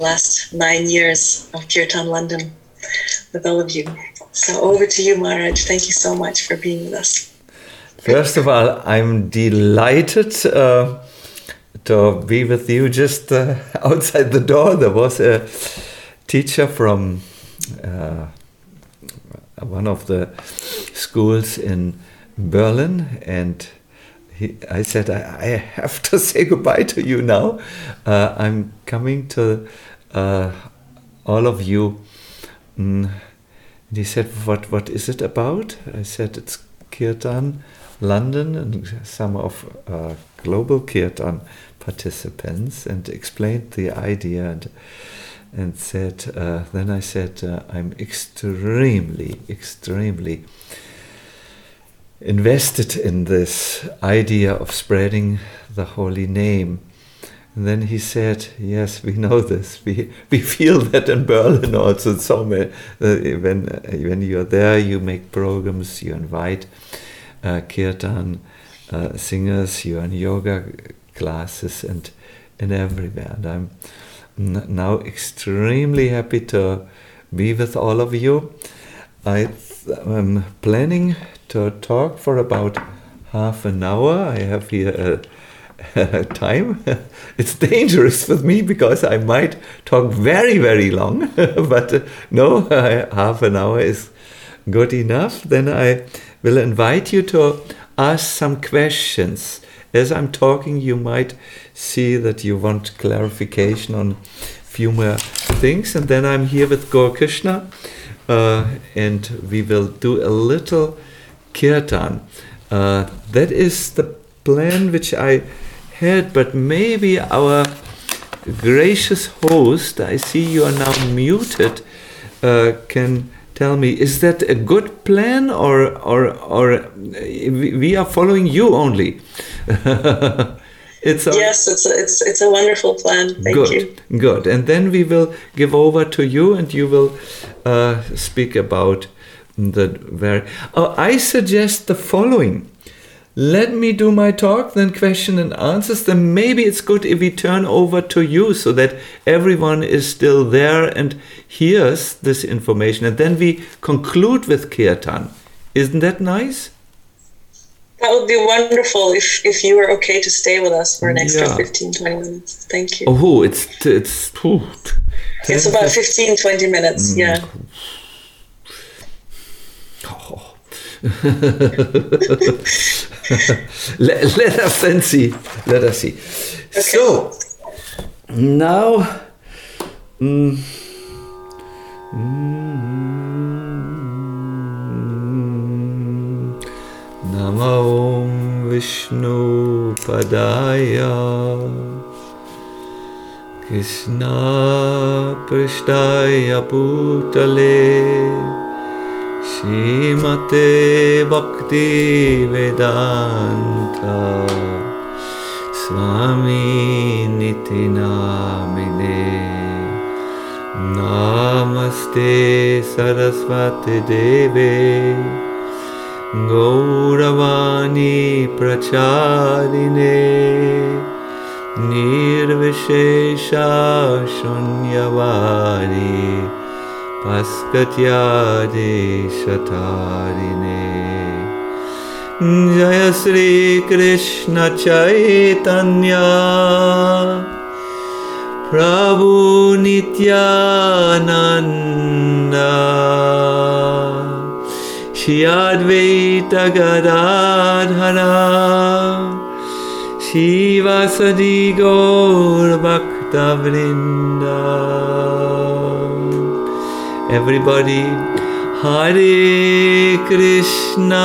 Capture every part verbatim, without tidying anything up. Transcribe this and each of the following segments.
last nine years of Kirtan London with all of you. So over to you, Maharaj. Thank you so much for being with us. First of all, I'm delighted uh, to be with you. Just uh, outside the door, there was a teacher from uh, one of the schools in Berlin, and he, I said, I, I have to say goodbye to you now. Uh, I'm coming to uh, all of you. Mm. And he said, what, what is it about? I said, it's Kirtan London and some of uh, global Kirtan participants, and explained the idea and and said, uh, then I said, uh, I'm extremely, extremely invested in this idea of spreading the holy name. And then he said, yes, we know this. We we feel that in Berlin also. So many, uh, when, uh, when you're there, you make programs, you invite uh, Kirtan uh, singers, you're in yoga classes and, and everywhere. And I'm n- now extremely happy to be with all of you. I th- I'm planning to talk for about half an hour. I have here a time. It's dangerous with me because I might talk very, very long, but uh, no, uh, half an hour is good enough. Then I will invite you to ask some questions. As I'm talking, you might see that you want clarification on a few more things, and then I'm here with Gaur Krishna, uh, and we will do a little kirtan. Uh, that is the plan which I had, but maybe our gracious host, I see you are now muted, uh, can tell me, is that a good plan, or or or we are following you only? It's a, yes, it's a, it's it's a wonderful plan. Thank good, you. Good, and then we will give over to you, and you will uh, speak about the very. Oh, I suggest the following. Let me do my talk, then question and answers. Then maybe it's good if we turn over to you so that everyone is still there and hears this information. And then we conclude with Kirtan. Isn't that nice? That would be wonderful if, if you were okay to stay with us for an extra yeah. fifteen, twenty minutes. Thank you. Oh, it's... It's, oh, it's about fifteen, twenty minutes, mm. yeah. Oh. let, let us then see. Let us see. Okay. So now, mm, mm, Namo Vishnu Padaya Krishna Prishtaya Putale Shrimate Bhakti Vedanta Swami Niti Namine Namaste Saraswati Deve Gauravani Pracharine Nirvishesha Shunyavadi Paskatyade Shatarine Jaya Sri Krishna Chaitanya Prabhu Nityananda Shri Advaita Gadadhara Shri Vasadi Gaur Bhakta Vrinda. Everybody, Hare Krishna,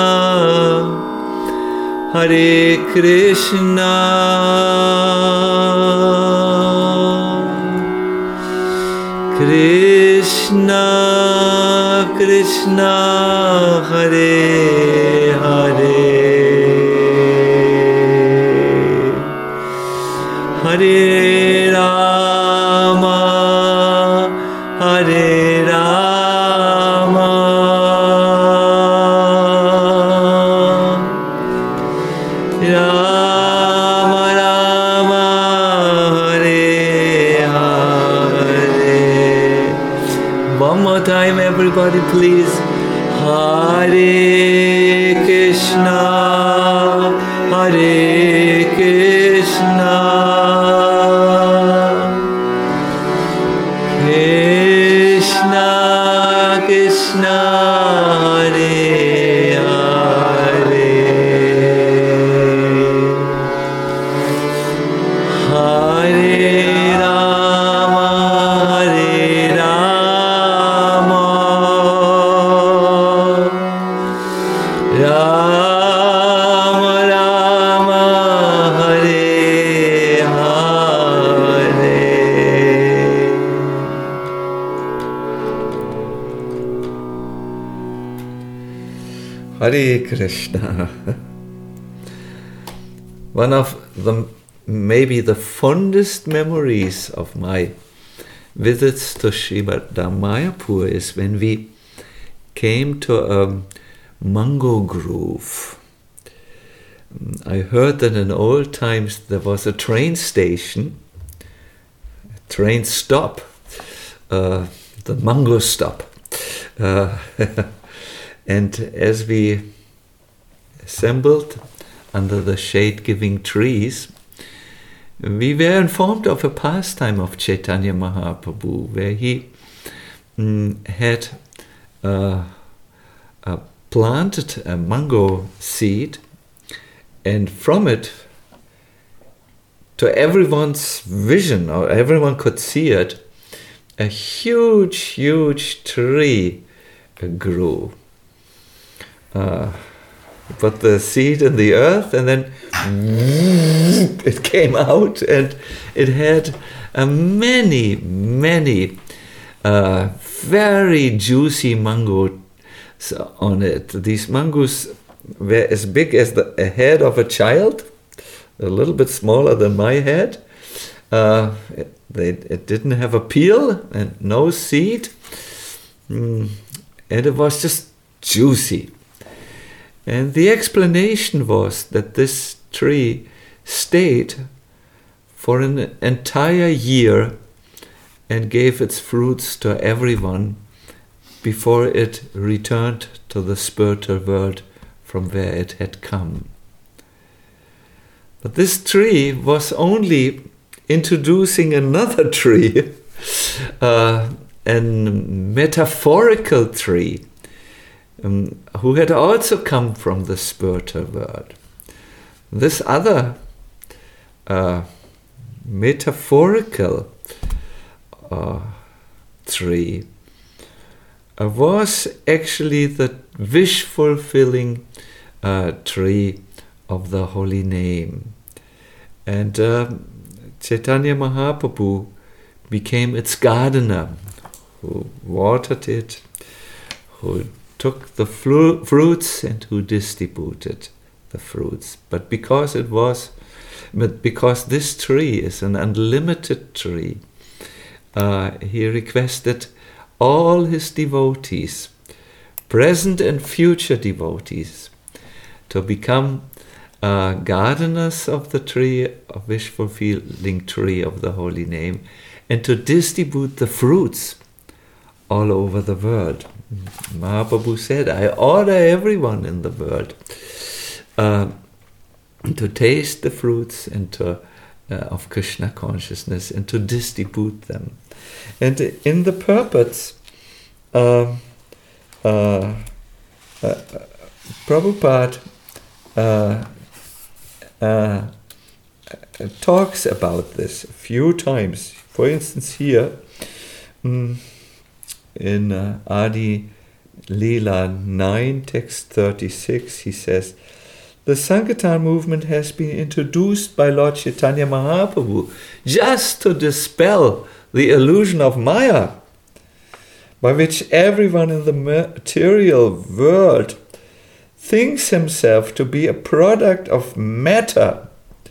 Hare Krishna, Krishna Krishna, Hare Hare, Hare Rama, Hare Rama Rama, Hare Hare. time, everybody, please. Hare Krishna, Hare Krishna, Krishna Krishna, Hare Hare, Hare Rama, Hare Rama, Rama Rama, Hare Hare. Hare Krishna. One of the maybe the fondest memories of my visits to Srimad Mayapur is when we came to a mango grove. I heard that in old times there was a train station, a train stop, uh, the mango stop. Uh, and as we assembled under the shade-giving trees, we were informed of a pastime of Chaitanya Mahaprabhu, where he mm, had uh, uh, planted a mango seed, and from it, to everyone's vision, or everyone could see it, a huge, huge tree grew. Uh, put the seed in the earth, and then it came out, and it had uh, many, many uh, very juicy mangoes on it. These mangoes were as big as the a head of a child, a little bit smaller than my head. Uh, it, they, it didn't have a peel and no seed, mm, and it was just juicy. And the explanation was that this tree stayed for an entire year and gave its fruits to everyone before it returned to the spiritual world from where it had come. But this tree was only introducing another tree, uh, a metaphorical tree, Um, who had also come from the spiritual world. This other uh, metaphorical uh, tree uh, was actually the wish-fulfilling uh, tree of the holy name. And uh, Chaitanya Mahaprabhu became its gardener, who watered it, who took the flu- fruits and who distributed the fruits. But because it was, but because this tree is an unlimited tree, uh, he requested all his devotees, present and future devotees, to become uh, gardeners of the tree, of wish-fulfilling tree of the holy name, and to distribute the fruits all over the world. Mahaprabhu said, I order everyone in the world uh, to taste the fruits and to, uh, of Krishna consciousness and to distribute them. And in the purports, uh, uh, uh, Prabhupada uh, uh, talks about this a few times. For instance, here, um, in uh, Adi Leela nine, text thirty-six, he says, the Sankirtan movement has been introduced by Lord Chaitanya Mahaprabhu just to dispel the illusion of Maya, by which everyone in the material world thinks himself to be a product of matter,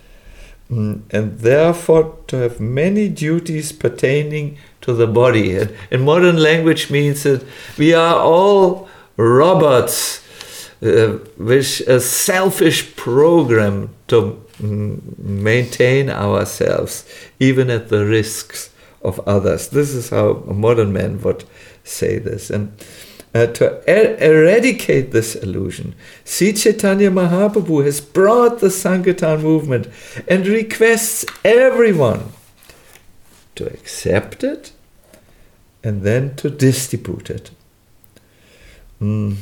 and therefore to have many duties pertaining to the body. And in modern language means that we are all robots uh, with a selfish program to mm, maintain ourselves, even at the risks of others. This is how a modern man would say this. And uh, to er- eradicate this illusion, Sri Chaitanya Mahaprabhu has brought the Sankirtan movement and requests everyone to accept it and then to distribute it. Mm.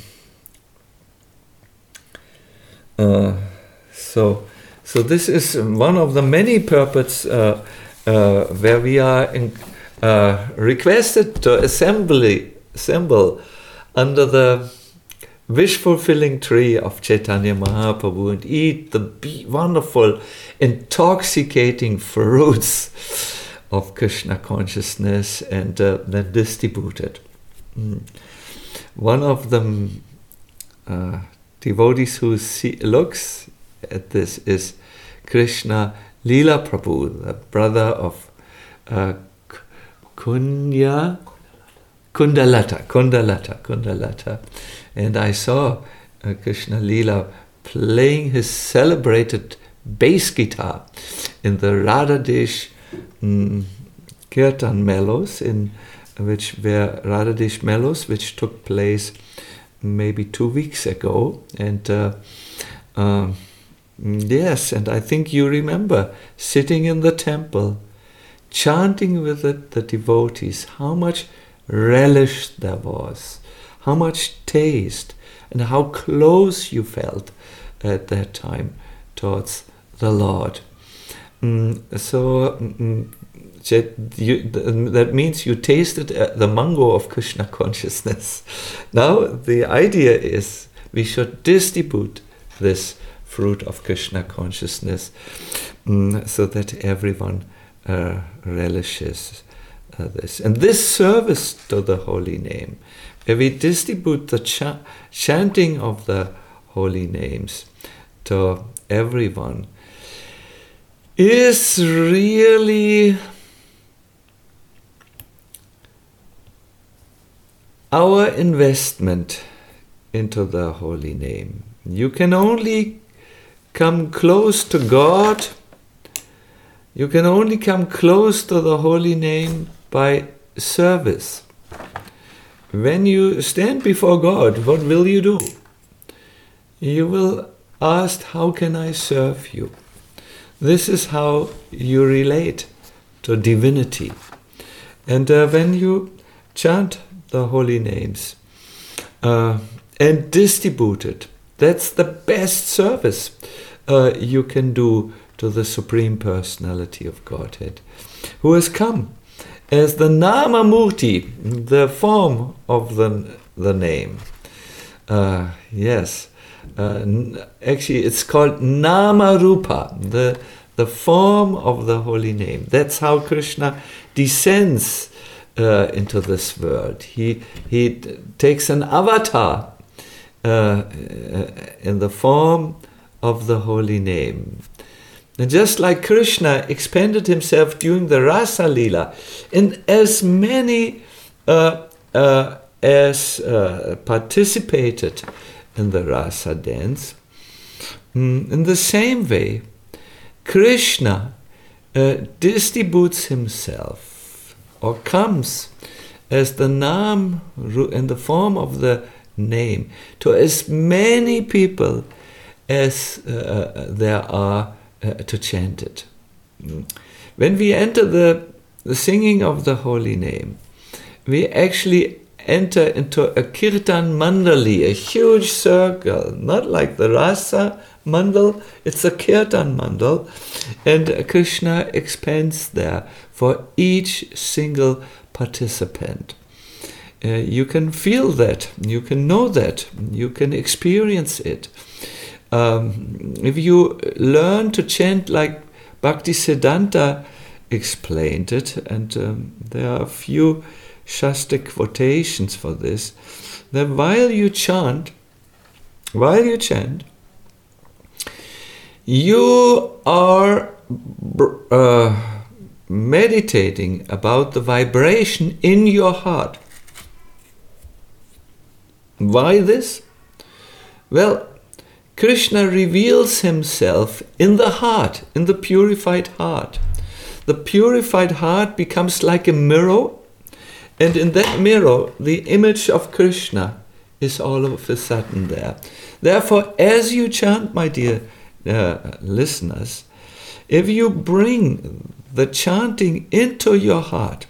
Uh, so, so this is one of the many purports uh, uh, where we are in, uh, requested to assembly, assemble under the wish-fulfilling tree of Chaitanya Mahaprabhu and eat the be- wonderful, intoxicating fruits of Krishna consciousness and uh, then distribute it. Mm. One of them uh, devotees who see, looks at this is Krishna Leela Prabhu, the brother of uh, Kunya, Kundalata, Kundalata, Kundalata. And I saw uh, Krishna Leela playing his celebrated bass guitar in the Radhadesh um, Kirtan Mellows, in which were Radhadesh Mellows, which took place maybe two weeks ago. And uh, um, yes, and I think you remember sitting in the temple, chanting with it, the devotees, how much relish there was, how much taste, and how close you felt at that time towards the Lord. Mm, so mm, you, that means you tasted the mango of Krishna consciousness. Now the idea is we should distribute this fruit of Krishna consciousness mm, so that everyone uh, relishes uh, this. And this service to the holy name, where we distribute the cha- chanting of the holy names to everyone, is really our investment into the holy name. You can only come close to God, you can only come close to the holy name by service. When you stand before God, what will you do? You will ask, how can I serve you? This is how you relate to divinity. And uh, when you chant the holy names uh, and distribute it, that's the best service uh, you can do to the Supreme Personality of Godhead, who has come as the Nama Murti, the form of the, the name. Uh, yes, uh, actually it's called Nama Rupa, the, the form of the holy name. That's how Krishna descends uh, into this world. He, he t- takes an avatar Uh, in the form of the holy name. And just like Krishna expanded himself during the Rasa Leela, and as many uh, uh, as uh, participated in the Rasa dance, mm, in the same way, Krishna uh, distributes himself or comes as the Nam in the form of the name to as many people as uh, there are uh, to chant it. When we enter the, the singing of the holy name, we actually enter into a kirtan mandali, a huge circle, not like the rasa mandal, it's a kirtan mandal, and Krishna expands there for each single participant. Uh, you can feel that, you can know that, you can experience it. Um, if you learn to chant like Bhaktisiddhanta explained it, and um, there are a few Shastra quotations for this, that while you chant, while you chant, you are uh, meditating about the vibration in your heart. Why this? Well, Krishna reveals himself in the heart, in the purified heart. the purified heart becomes like a mirror, and in that mirror, the image of Krishna is all of a sudden there. Therefore, as you chant, my dear uh, listeners, if you bring the chanting into your heart,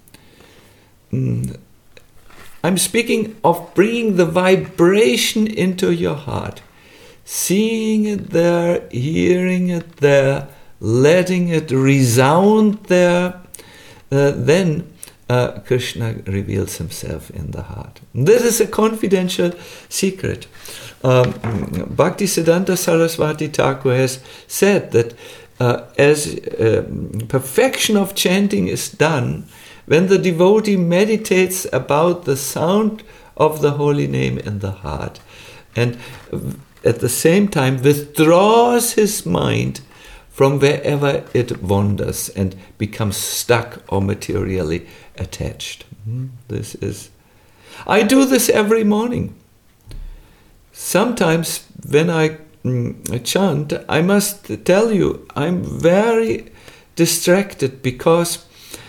mm, I'm speaking of bringing the vibration into your heart, seeing it there, hearing it there, letting it resound there, uh, then uh, Krishna reveals himself in the heart. This is a confidential secret. Um, Bhaktisiddhanta Saraswati Thakur has said that uh, as uh, perfection of chanting is done, when the devotee meditates about the sound of the holy name in the heart, and at the same time withdraws his mind from wherever it wanders and becomes stuck or materially attached. This is... I do this every morning. Sometimes when I mm, chant, I must tell you, I'm very distracted because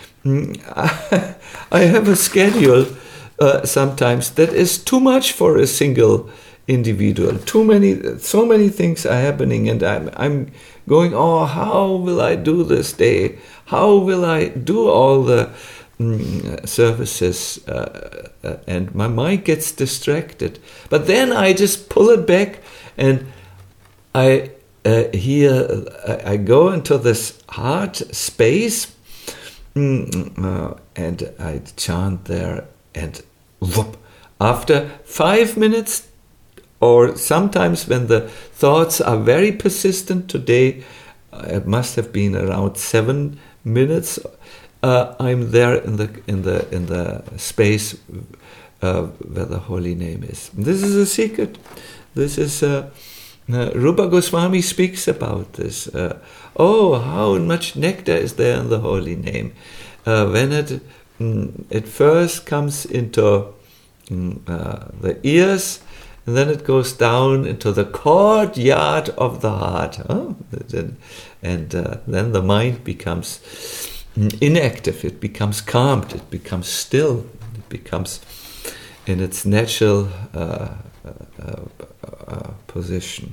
I have a schedule uh, sometimes that is too much for a single individual. Too many, so many things are happening, and I'm, I'm going, oh, how will I do this day? How will I do all the mm, services? Uh, uh, and my mind gets distracted. But then I just pull it back, and I uh, here I, I go into this heart space. Mm, uh, and I chant there, and whoop, after five minutes, or sometimes when the thoughts are very persistent, today it must have been around seven minutes, uh, I'm there in the in the in the space uh, where the holy name is. This is a secret. This is uh, uh, Rupa Goswami speaks about this. Uh, oh, how much nectar is there in the holy name? Uh, when it mm, it first comes into mm, uh, the ears, and then it goes down into the courtyard of the heart, huh? and uh, then the mind becomes inactive. It becomes calmed. It becomes still. It becomes in its natural uh, uh, uh, position.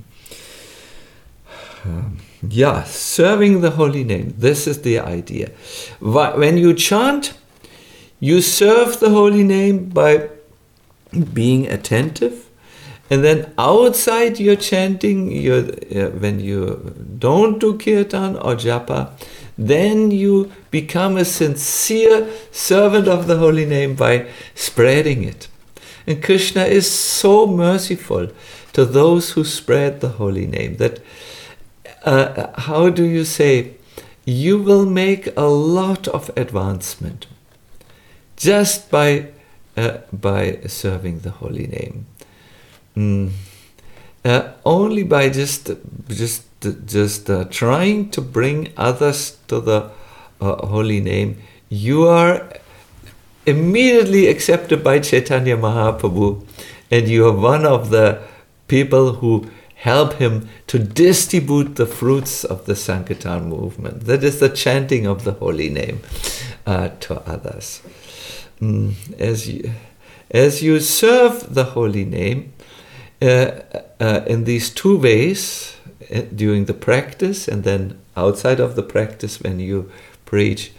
Um, yeah, serving the holy name. This is the idea. When you chant, you serve the holy name by being attentive, and then outside your chanting, you're, uh, when you don't do kirtan or japa, then you become a sincere servant of the holy name by spreading it. And Krishna is so merciful to those who spread the holy name that Uh, how do you say, you will make a lot of advancement just by uh, by serving the holy name. Mm. Uh, only by just just just uh, trying to bring others to the uh, holy name, you are immediately accepted by Chaitanya Mahaprabhu, and you are one of the people who help him to distribute the fruits of the Sankirtan movement. That is the chanting of the holy name uh, to others. Mm, as you, as you serve the holy name uh, uh, in these two ways, uh, during the practice and then outside of the practice when you preach,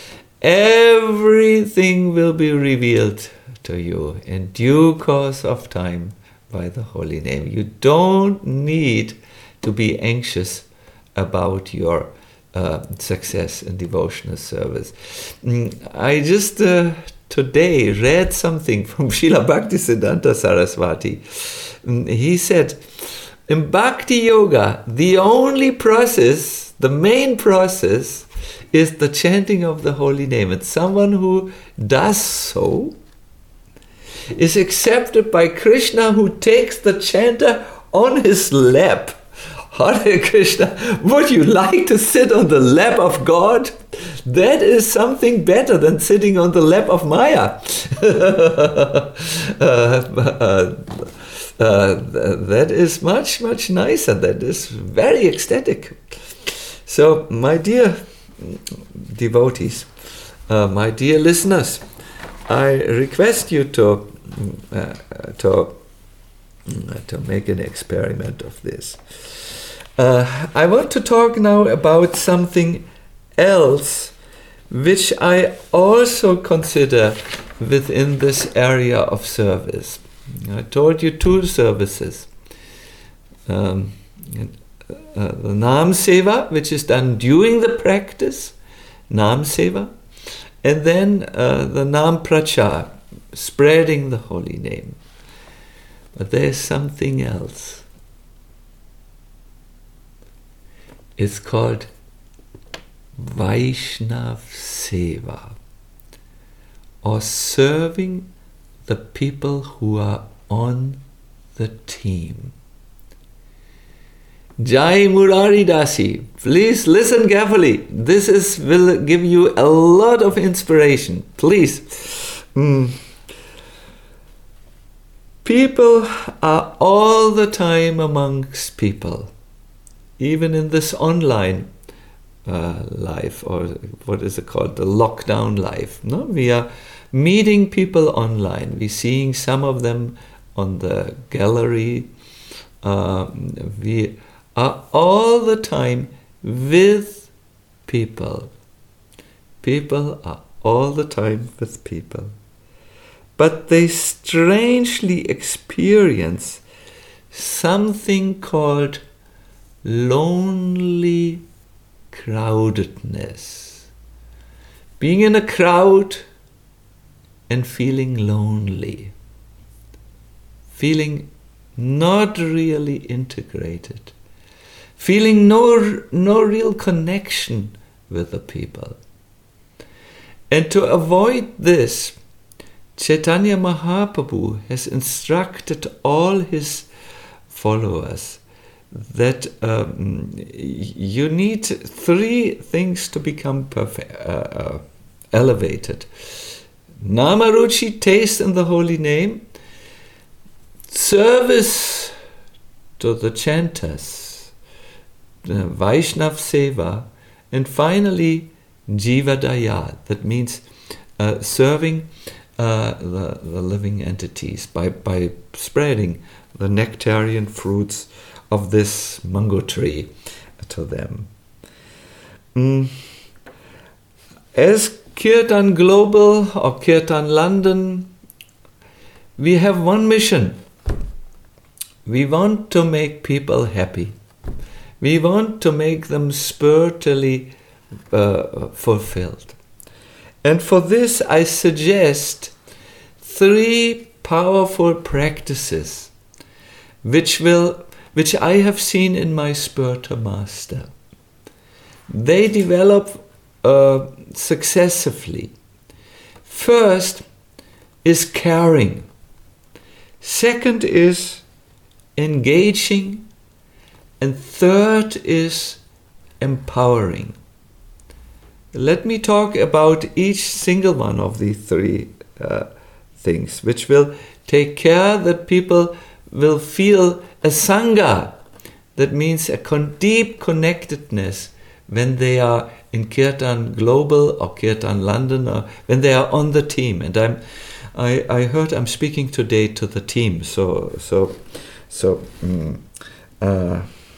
everything will be revealed to you in due course of time by the holy name. You don't need to be anxious about your uh, success in devotional service. Mm, I just uh, today read something from Srila Bhaktisiddhanta Saraswati. Mm, he said, in Bhakti Yoga, the only process, the main process, is the chanting of the holy name. And someone who does so is accepted by Krishna, who takes the chanter on his lap. Hare Krishna, would you like to sit on the lap of God? That is something better than sitting on the lap of Maya. uh, uh, uh, that is much, much nicer. That is very ecstatic. So, my dear devotees, uh, my dear listeners, I request you to uh, to to make an experiment of this. Uh, I want to talk now about something else, which I also consider within this area of service. I told you two services. Um, uh, the Nam Seva, which is done during the practice, Nam Seva, and then uh, the Nam Prachar, spreading the holy name. But there's something else. It's called Vaishnav Seva, or serving the people who are on the team. Jai Murari Dasi, please listen carefully. This is will give you a lot of inspiration. Please. Mm. People are all the time amongst people, even in this online uh, life, or what is it called, the lockdown life. No, we are meeting people online. We're seeing some of them on the gallery. Uh, we are all the time with people. People are all the time with people. But they strangely experience something called lonely crowdedness. Being in a crowd and feeling lonely. Feeling not really integrated. Feeling no, no real connection with the people. And to avoid this, Chaitanya Mahaprabhu has instructed all his followers that um, you need three things to become perfect, uh, uh, elevated. Namaruchi, taste in the holy name, service to the chanters, the Vaishnav Seva, and finally Jiva Daya, that means uh, serving uh, the, the living entities by, by spreading the nectarian fruits of this mango tree to them. Mm. As Kirtan Global or Kirtan London, we have one mission. We want to make people happy. We want to make them spiritually uh, fulfilled. And for this I suggest three powerful practices which will which I have seen in my spiritual master. They develop uh, successively. First is caring. Second is engaging. And third is empowering. Let me talk about each single one of these three uh, things, which will take care that people will feel a sangha. That means a con- deep connectedness when they are in Kirtan Global or Kirtan London, or when they are on the team. And I'm, I, I heard I'm speaking today to the team. So, so, so. Mm, uh,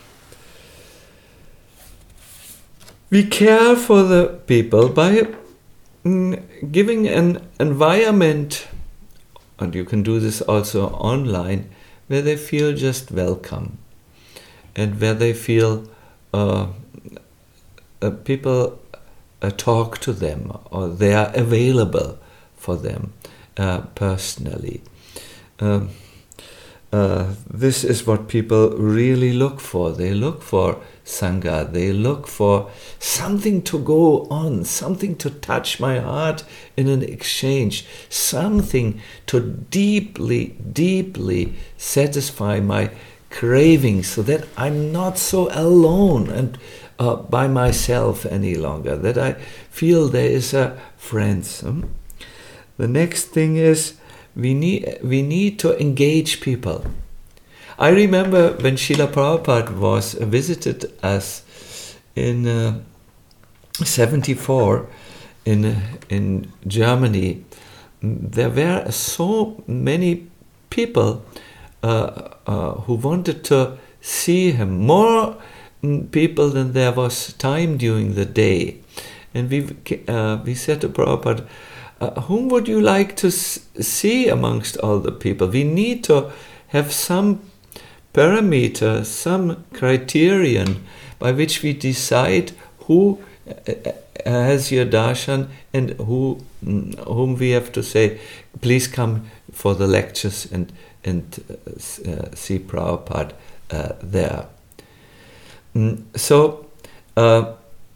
We care for the people by mm, giving an environment, and you can do this also online, where they feel just welcome and where they feel uh, uh, people uh, talk to them or they are available for them uh, personally. Um, uh, this is what people really look for. They look for Sangha, they look for something to go on, something to touch my heart in an exchange, something to deeply, deeply satisfy my cravings so that I'm not so alone and uh, by myself any longer, that I feel there is a friend. Hmm? The next thing is we need, we need to engage people. I remember when Srila Prabhupada was visited us in uh, seventy-four in in Germany, there were so many people uh, uh, who wanted to see him, more people than there was time during the day. And we uh, we said to Prabhupada, uh, whom would you like to s- see amongst all the people? We need to have some parameter, some criterion by which we decide who has your darshan and who whom we have to say, please come for the lectures and and uh, see Prabhupada uh, there. Mm, so uh,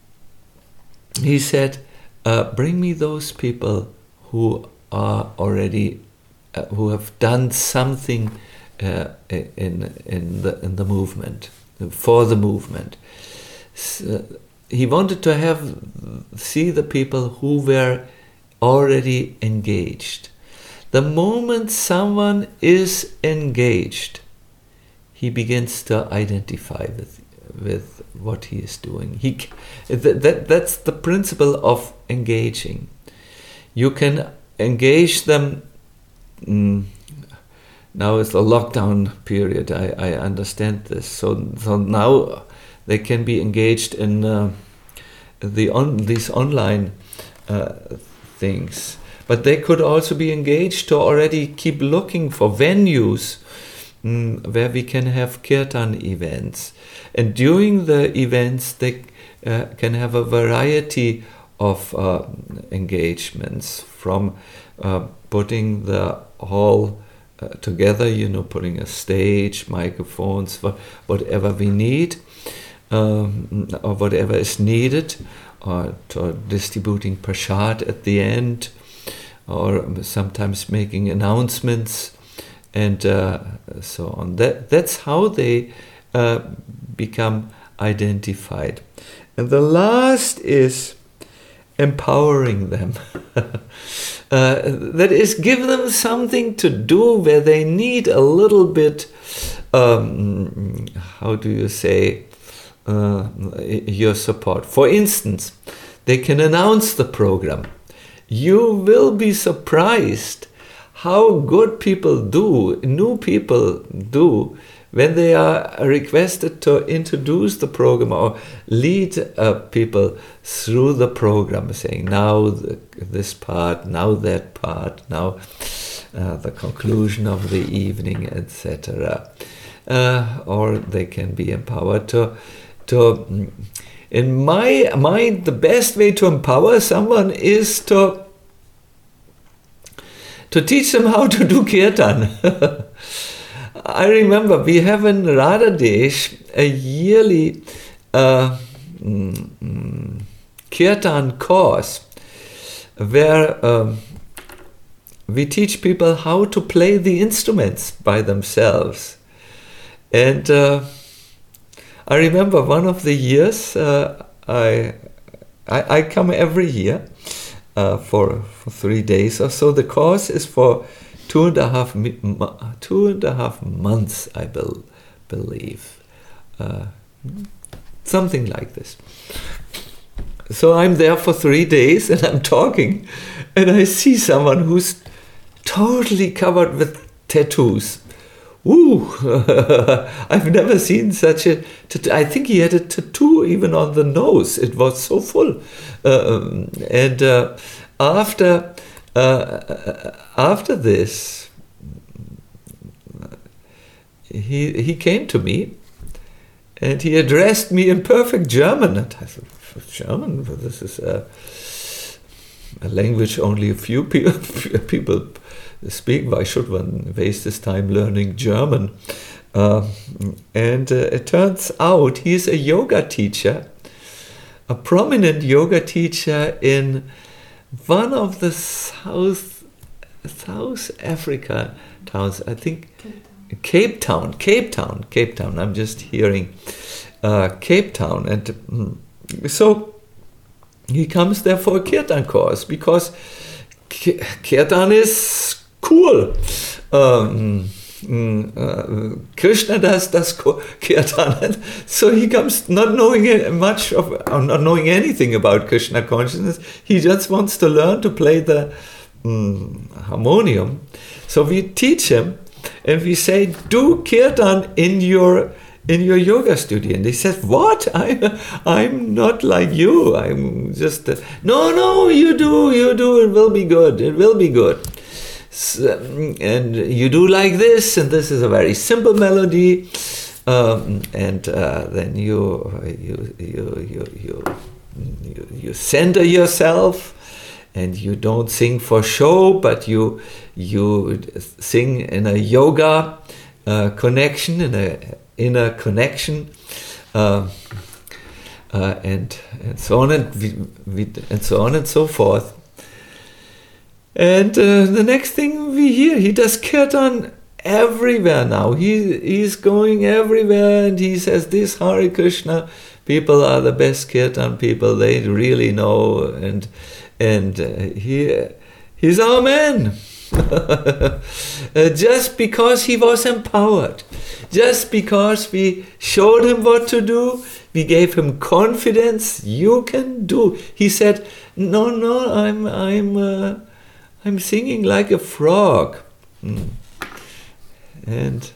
he said, uh, bring me those people who are already, uh, who have done something uh, in in the in the movement, for the movement. So he wanted to have see the people who were already engaged. The moment someone is engaged, he begins to identify with with what he is doing. He that, that that's the principle of engaging. You can engage them. Mm, now it's the lockdown period. I, I understand this. So so now they can be engaged in uh, the on these online uh, things, but they could also be engaged to already keep looking for venues mm, where we can have kirtan events, and during the events they uh, can have a variety of uh, engagements, from uh, putting the hall uh, together, you know, putting a stage, microphones, whatever we need. Um, or whatever is needed, or to distributing prasad at the end, or sometimes making announcements, and uh, so on. That that's how they uh, become identified. And the last is empowering them. uh, that is, give them something to do where they need a little bit. Um, how do you say? Uh, your support. For instance, they can announce the program. You will be surprised how good people do, new people do, when they are requested to introduce the program or lead uh, people through the program, saying now the, this part, now that part, now uh, the conclusion of the evening, et cetera. Uh, or they can be empowered to To, in my mind, the best way to empower someone is to to teach them how to do kirtan. I remember we have in Radhadesh a yearly uh, mm, kirtan course where um, we teach people how to play the instruments by themselves. And uh, I remember one of the years uh, I, I I come every year uh, for for three days or so. The course is for two and a half two and a half months, I be, believe, uh, something like this. So I'm there for three days and I'm talking, and I see someone who's totally covered with tattoos. Ooh, I've never seen such a tattoo. I think he had a tattoo even on the nose. It was so full. Uh, and uh, after uh, after this, he he came to me and he addressed me in perfect German. And I thought, German? This is a, a language only a few people people speak. Why should one waste his time learning German? Uh, and uh, it turns out he is a yoga teacher, a prominent yoga teacher in one of the South South Africa towns. I think Cape Town, Cape Town, Cape Town. I'm just hearing uh, Cape Town, and mm, so he comes there for a kirtan course because kirtan is cool. Um, mm, uh, Krishna does does kirtan, so he comes not knowing much of, or not knowing anything about Krishna consciousness. He just wants to learn to play the mm, harmonium. So we teach him, and we say, "Do kirtan in your in your yoga studio." And he says, "What? I'm I'm not like you. I'm just uh, no, no. You do, you do. It will be good. It will be good." So, and you do like this, and this is a very simple melody, um, and uh, then you you you you you you, you center yourself, and you don't sing for show, but you you sing in a yoga uh, connection, in a inner connection, uh, uh, and and so on and we, we, and so on and so forth. And uh, the next thing we hear, he does kirtan everywhere now. He he's going everywhere, and he says, "This Hare Krishna people are the best kirtan people. They really know." And and uh, he he's our man. uh, just because he was empowered, just because we showed him what to do, we gave him confidence. You can do. He said, "No, no, I'm I'm." Uh, I'm singing like a frog." Mm. And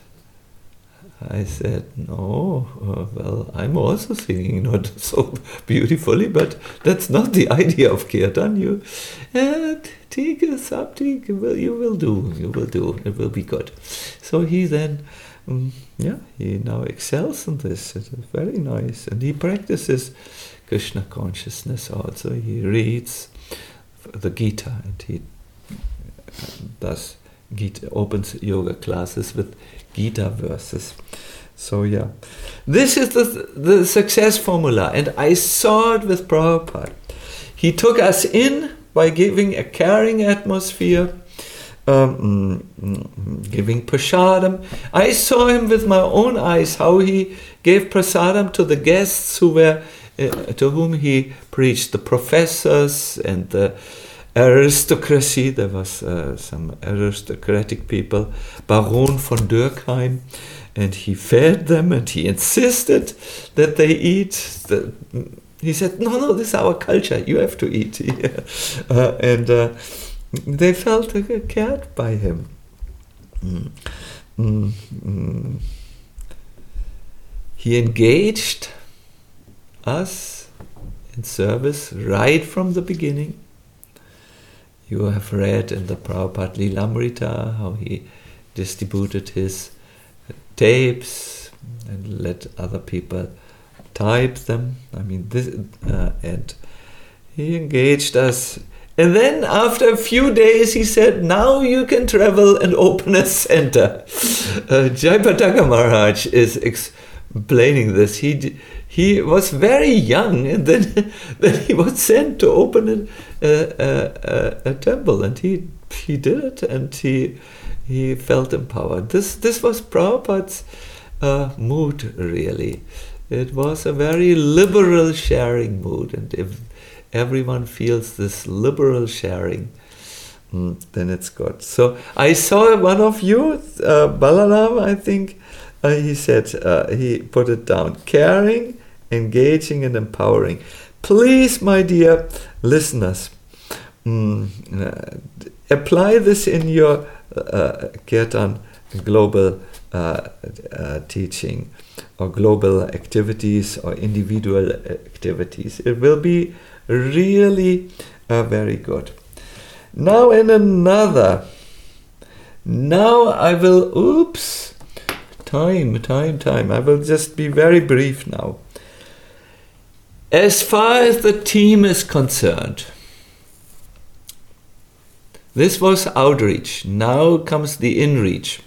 I said, "No, uh, well, I'm also singing not so beautifully, but that's not the idea of kirtan. You, uh, take us up, take, well, you will do, you will do, it will be good." So he then, um, yeah, he now excels in this. It is very nice. And he practices Krishna consciousness also. He reads the Gita, and he does Gita, opens yoga classes with Gita verses. So yeah, this is the the success formula, and I saw it with Prabhupada. He took us in by giving a caring atmosphere, um, giving prasadam. I saw him with my own eyes how he gave prasadam to the guests who were uh, to whom he preached, the professors and the aristocracy. There was uh, some aristocratic people, Baron von Dürkheim, and he fed them, and he insisted that they eat. The, he said, "No, no, this is our culture. You have to eat." uh, and uh, they felt uh, cared by him. Mm. Mm. Mm. He engaged us in service right from the beginning. You have read in the Prabhupada Lilamrita how he distributed his tapes and let other people type them. I mean, this, uh, and he engaged us. And then after a few days he said, "Now you can travel and open a center." Uh, Jayapataka Maharaj is explaining this. He he was very young, and then, then he was sent to open a, a, a, a temple, and he he did it, and he he felt empowered. This this was Prabhupada's uh, mood, really. It was a very liberal sharing mood, and if everyone feels this liberal sharing, mm, then it's good. So I saw one of you, uh, Balaram, I think, uh, he said, uh, he put it down, caring, engaging and empowering. Please, my dear listeners, mm, uh, apply this in your uh, Kirtan global uh, uh, teaching, or global activities, or individual activities. It will be really uh, very good. Now in another, now I will, oops, time, time, time. I will just be very brief now. As far as the team is concerned, this was outreach. Now comes the inreach.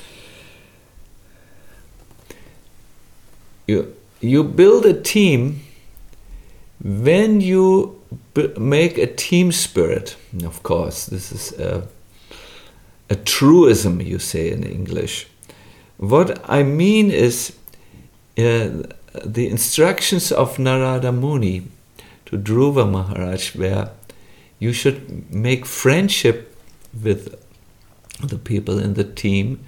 You, you build a team when you b- make a team spirit. Of course, this is a, a truism, you say in English. What I mean is uh, the instructions of Narada Muni to Dhruva Maharaj were you should make friendship with the people in the team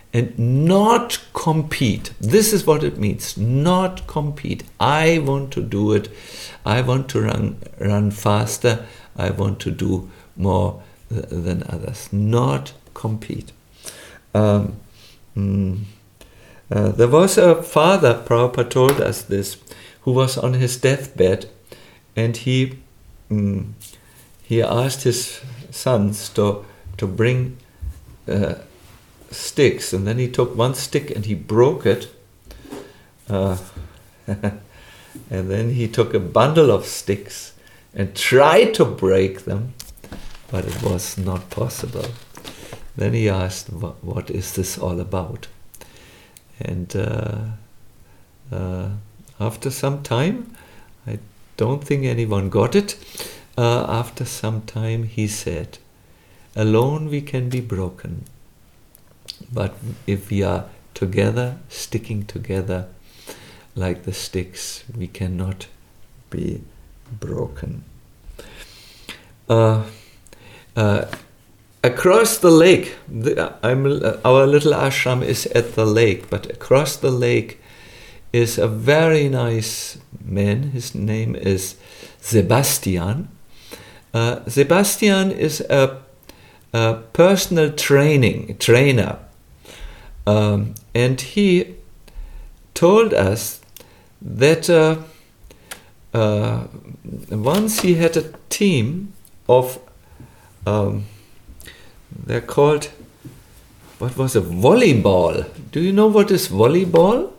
and not compete. This is what it means, not compete. I want to do it. I want to run, run faster. I want to do more th- than others. Not compete. Um, mm, uh, there was a father, Prabhupada told us this, who was on his deathbed, and he mm, he asked his sons to to bring uh, sticks, and then he took one stick and he broke it, uh, and then he took a bundle of sticks and tried to break them, but it was not possible. Then he asked, what, what is this all about? And uh, uh, after some time, I don't think anyone got it, uh, after some time he said, alone we can be broken, but if we are together, sticking together like the sticks, we cannot be broken. Uh, uh, across the lake, the, I'm, our little ashram is at the lake, but across the lake is a very nice man. His name is Sebastian. Uh, Sebastian is a, a personal training trainer, um, and he told us that uh, uh, once he had a team of, um, they're called, what was it, volleyball. Do you know what is volleyball?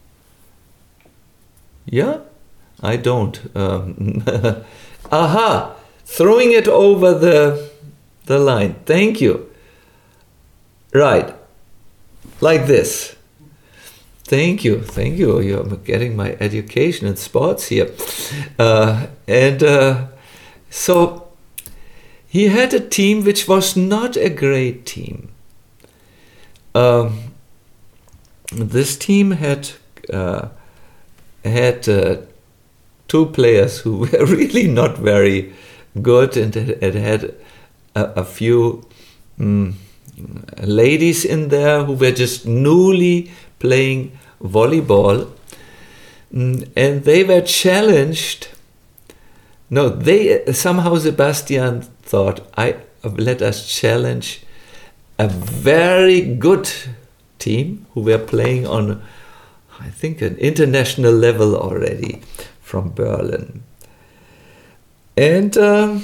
Yeah? I don't. Um, aha! Throwing it over the, the line. Thank you. Right. Like this. Thank you, thank you. You're getting my education in sports here. Uh, and uh, so he had a team which was not a great team. Um, this team had uh, had uh, two players who were really not very good, and it had a, a few um, ladies in there who were just newly playing volleyball, and they were challenged. No, they somehow Sebastian thought, I let us challenge a very good team who were playing on, I think, an international level already from Berlin. And um,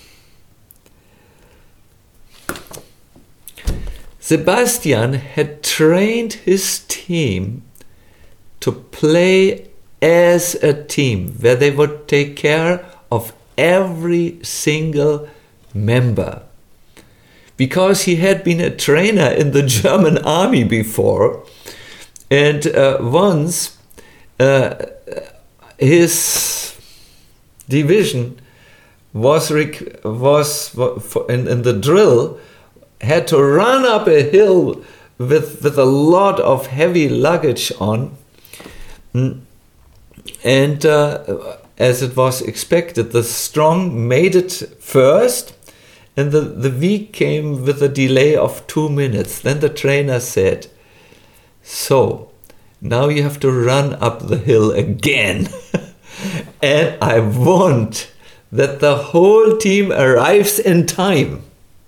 Sebastian had trained his team to play as a team, where they would take care of every single member. Because he had been a trainer in the German army before, and uh, once uh, his division was rec- was in, in the drill had to run up a hill with with a lot of heavy luggage on, and uh, as it was expected, the strong made it first, and the, the weak came with a delay of two minutes. Then the trainer said, so now you have to run up the hill again. And I want that the whole team arrives in time.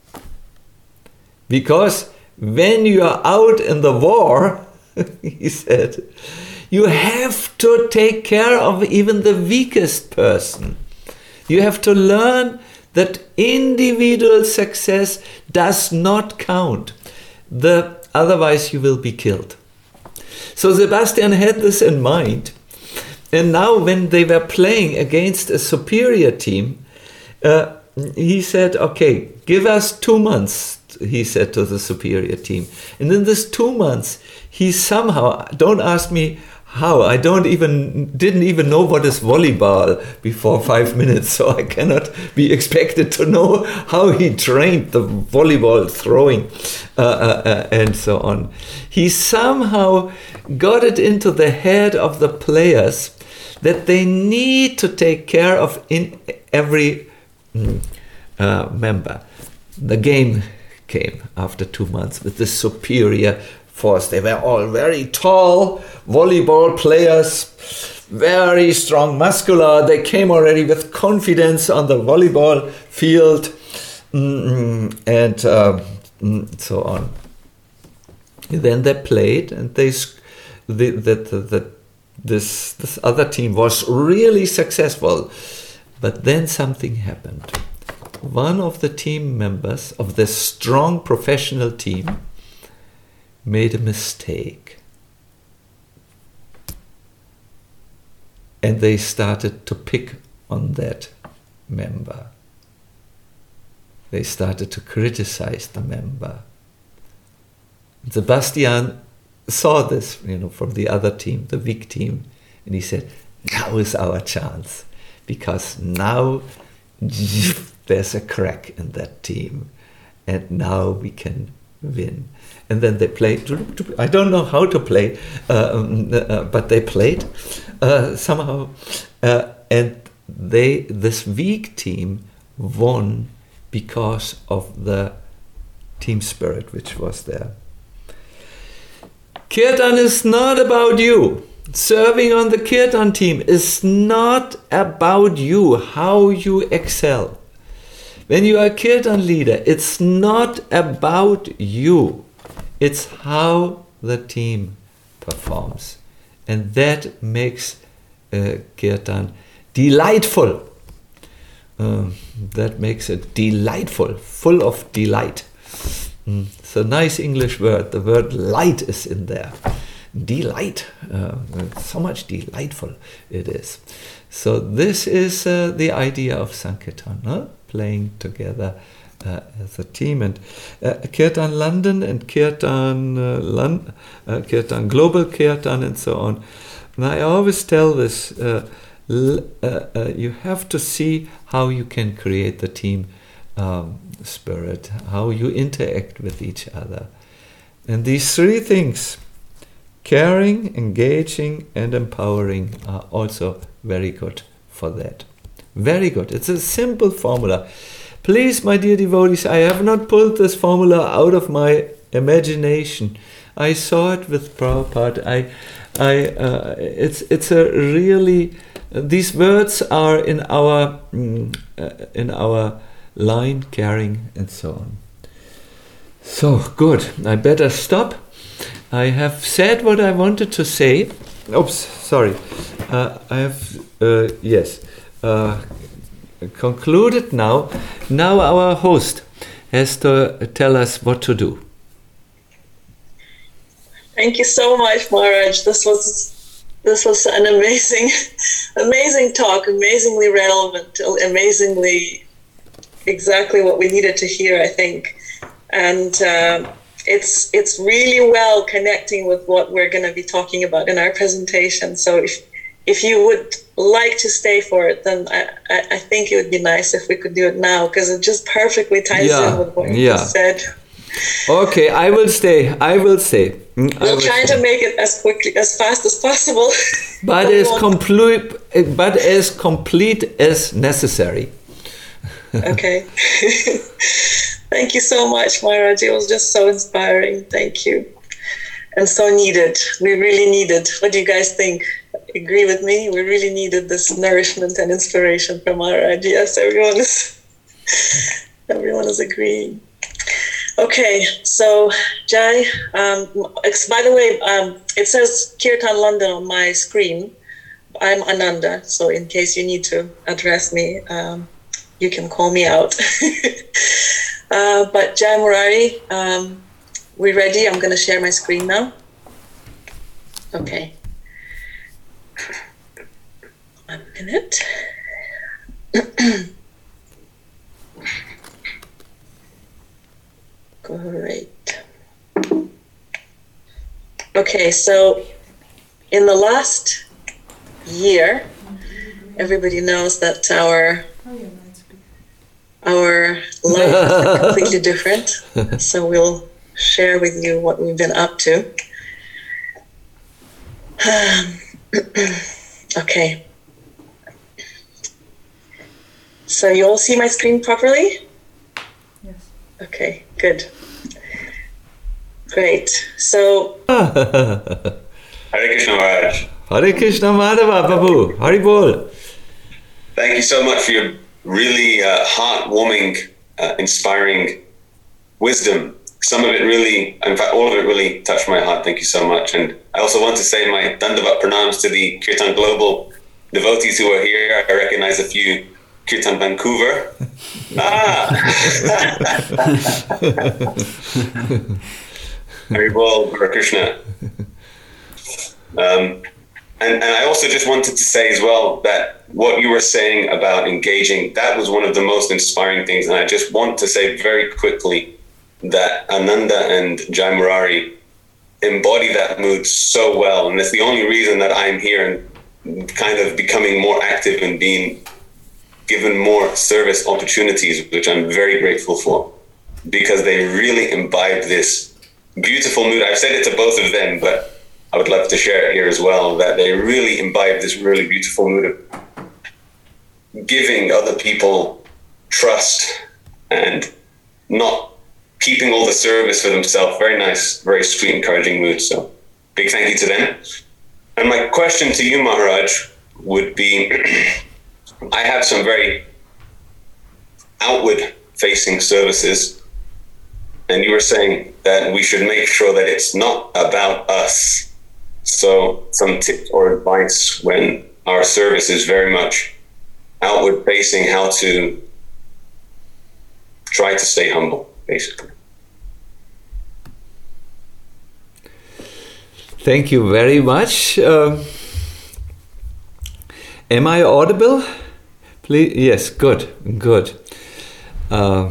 Because when you are out in the war, he said, you have to take care of even the weakest person. You have to learn that individual success does not count. The, otherwise you will be killed. So Sebastian had this in mind. And now when they were playing against a superior team, uh, he said, okay, give us two months, he said to the superior team. And in this two months, he somehow, don't ask me how, I don't even, didn't even know what is volleyball before five minutes, so I cannot be expected to know how he trained the volleyball throwing uh, uh, uh, and so on. He somehow got it into the head of the players that they need to take care of in every uh, member. The game came after two months with the superior force. They were all very tall volleyball players, very strong, muscular. They came already with confidence on the volleyball field, mm, and uh, mm, so on. Then they played, and they the, the, the, the, this this other team was really successful. But then something happened. One of the team members of this strong professional team made a mistake. And they started to pick on that member. They started to criticize the member. And Sebastian saw this, you know, from the other team, the weak team, and he said, now is our chance, because now there's a crack in that team, and now we can win. And then they played, I don't know how to play, uh, uh, but they played uh, somehow, uh, and they this weak team won because of the team spirit which was there. Kirtan is not about you. Serving on the Kirtan team is not about you, how you excel. When you are a Kirtan leader, it's not about you. It's how the team performs. And that makes uh, Kirtan delightful. Um, that makes it delightful, full of delight. Mm. It's a nice English word. The word light is in there. Delight. Uh, so much delightful it is. So this is uh, the idea of Sankirtan, huh? Playing together uh, as a team. And uh, Kirtan London and Kirtan, uh, Lon- uh, Kirtan Global Kirtan and so on. And I always tell this, uh, l- uh, uh, you have to see how you can create the team um, spirit, how you interact with each other. And these three things, caring, engaging, and empowering, are also very good for that. Very good. It's a simple formula. Please, my dear devotees, I have not pulled this formula out of my imagination. I saw it with Prabhupada. I, I, uh, it's it's a really. Uh, these words are in our mm, uh, in our line, caring, and so on. So good. I better stop. I have said what I wanted to say. Oops, sorry. Uh, I have, uh, yes, uh, concluded now. Now our host has to tell us what to do. Thank you so much, Maharaj. This was this was an amazing, amazing talk, amazingly relevant, amazingly exactly what we needed to hear, I think. And uh, it's it's really well connecting with what we're going to be talking about in our presentation. So if if you would like to stay for it, then I, I, I think it would be nice if we could do it now, because it just perfectly ties yeah, in with what you yeah. just said. Okay, I will stay. I will stay. Mm, We're will trying stay. to make it as quickly, as fast as possible. But as complete, but as complete as necessary. Okay. Thank you so much, Maharaj. It was just so inspiring. Thank you. And so needed. We really needed. What do you guys think? Agree with me? We really needed this nourishment and inspiration from Maharaj. Yes, everyone is everyone is agreeing. Okay, so Jai, um, by the way, um, it says Kirtan London on my screen. I'm Ananda, so in case you need to address me, um, you can call me out. uh, but Jai Murari, um, we ready? I'm going to share my screen now. Okay. One minute. Great. Okay, so in the last year, everybody knows that our our life is completely different. So we'll share with you what we've been up to. Okay. So you all see my screen properly? Yes. Okay, good. Great. So. Hare Krishna Maharaj. Hare Krishna Madhava, Babu. Hari Bol. Thank you so much for your really uh, heartwarming, uh, inspiring wisdom. Some of it really, in fact, all of it really touched my heart. Thank you so much. And I also want to say my Dandavat pranams to the Kirtan Global devotees who are here. I recognize a few. Kirtan Vancouver. Ah! Very well, Hare Krishna. Um, and, and I also just wanted to say as well that what you were saying about engaging, that was one of the most inspiring things. And I just want to say very quickly that Ananda and Jai Murari embody that mood so well. And it's the only reason that I'm here and kind of becoming more active and being given more service opportunities, which I'm very grateful for, because they really imbibe this beautiful mood. I've said it to both of them, but I would love to share it here as well, that they really imbibe this really beautiful mood of giving other people trust and not keeping all the service for themselves. Very nice, very sweet, encouraging mood. So big thank you to them. And my question to you, Maharaj, would be, I have some very outward-facing services, and you were saying that we should make sure that it's not about us. So some tips or advice when our service is very much outward-facing, how to try to stay humble, basically. Thank you very much. Uh, am I audible? Please, yes, good, good. Uh,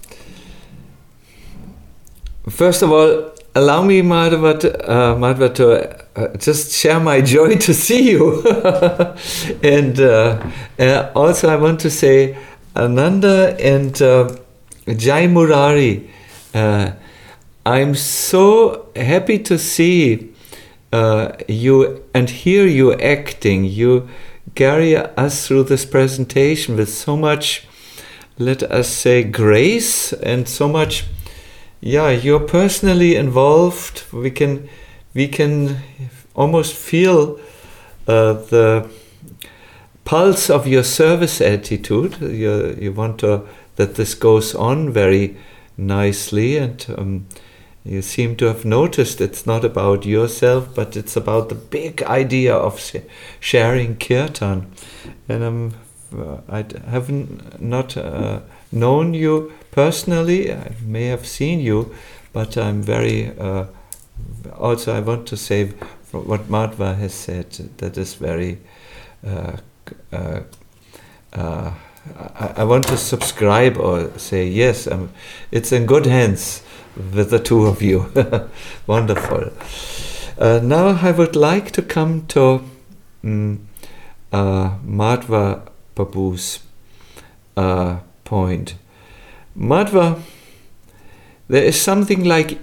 first of all, allow me, Madhava, to, uh, Madhava, to uh, just share my joy to see you. and uh, uh, also I want to say, Ananda and uh, Jai Murari, uh, I'm so happy to see uh, you and hear you acting. You carry us through this presentation with so much, let us say, grace and so much, yeah, you're personally involved. We can we can almost feel uh, the pulse of your service attitude. You, you want to, that this goes on very nicely, and um, you seem to have noticed it's not about yourself, but it's about the big idea of sh- sharing kirtan. And um, I haven't not uh, known you personally. I may have seen you, but I'm very. Uh, also, I want to say what Madhva has said. That is very. Uh, uh, uh, I, I want to subscribe or say yes. Um, it's in good hands with the two of you. Wonderful. Uh, now I would like to come to um, uh, Madhva Babu's uh, point. Madhva, there is something like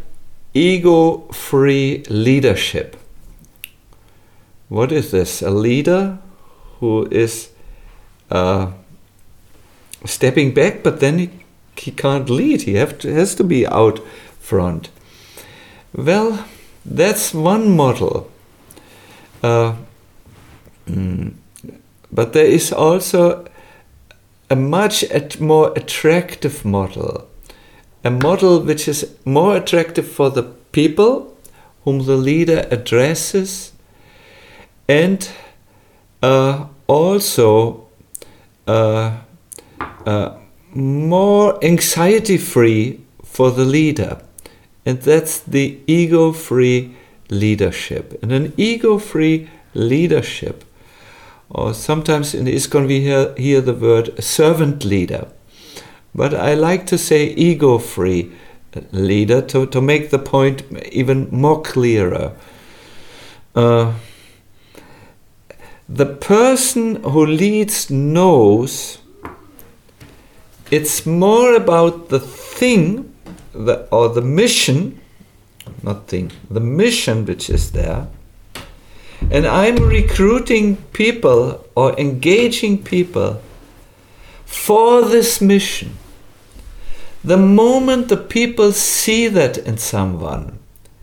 ego-free leadership. What is this? A leader who is uh, stepping back, but then he, he can't lead. He have to, has to be out front. Well, that's one model. Uh, mm, but there is also a much at more attractive model. A model which is more attractive for the people whom the leader addresses, and uh, also uh, uh, more anxiety-free for the leader. And that's the ego-free leadership. And an ego-free leadership, or sometimes in ISKCON we hear, hear the word servant leader. But I like to say ego-free leader to, to make the point even more clearer. Uh, the person who leads knows it's more about the thing the, or the mission, not thing, the mission which is there. And I'm recruiting people or engaging people for this mission. The moment the people see that in someone,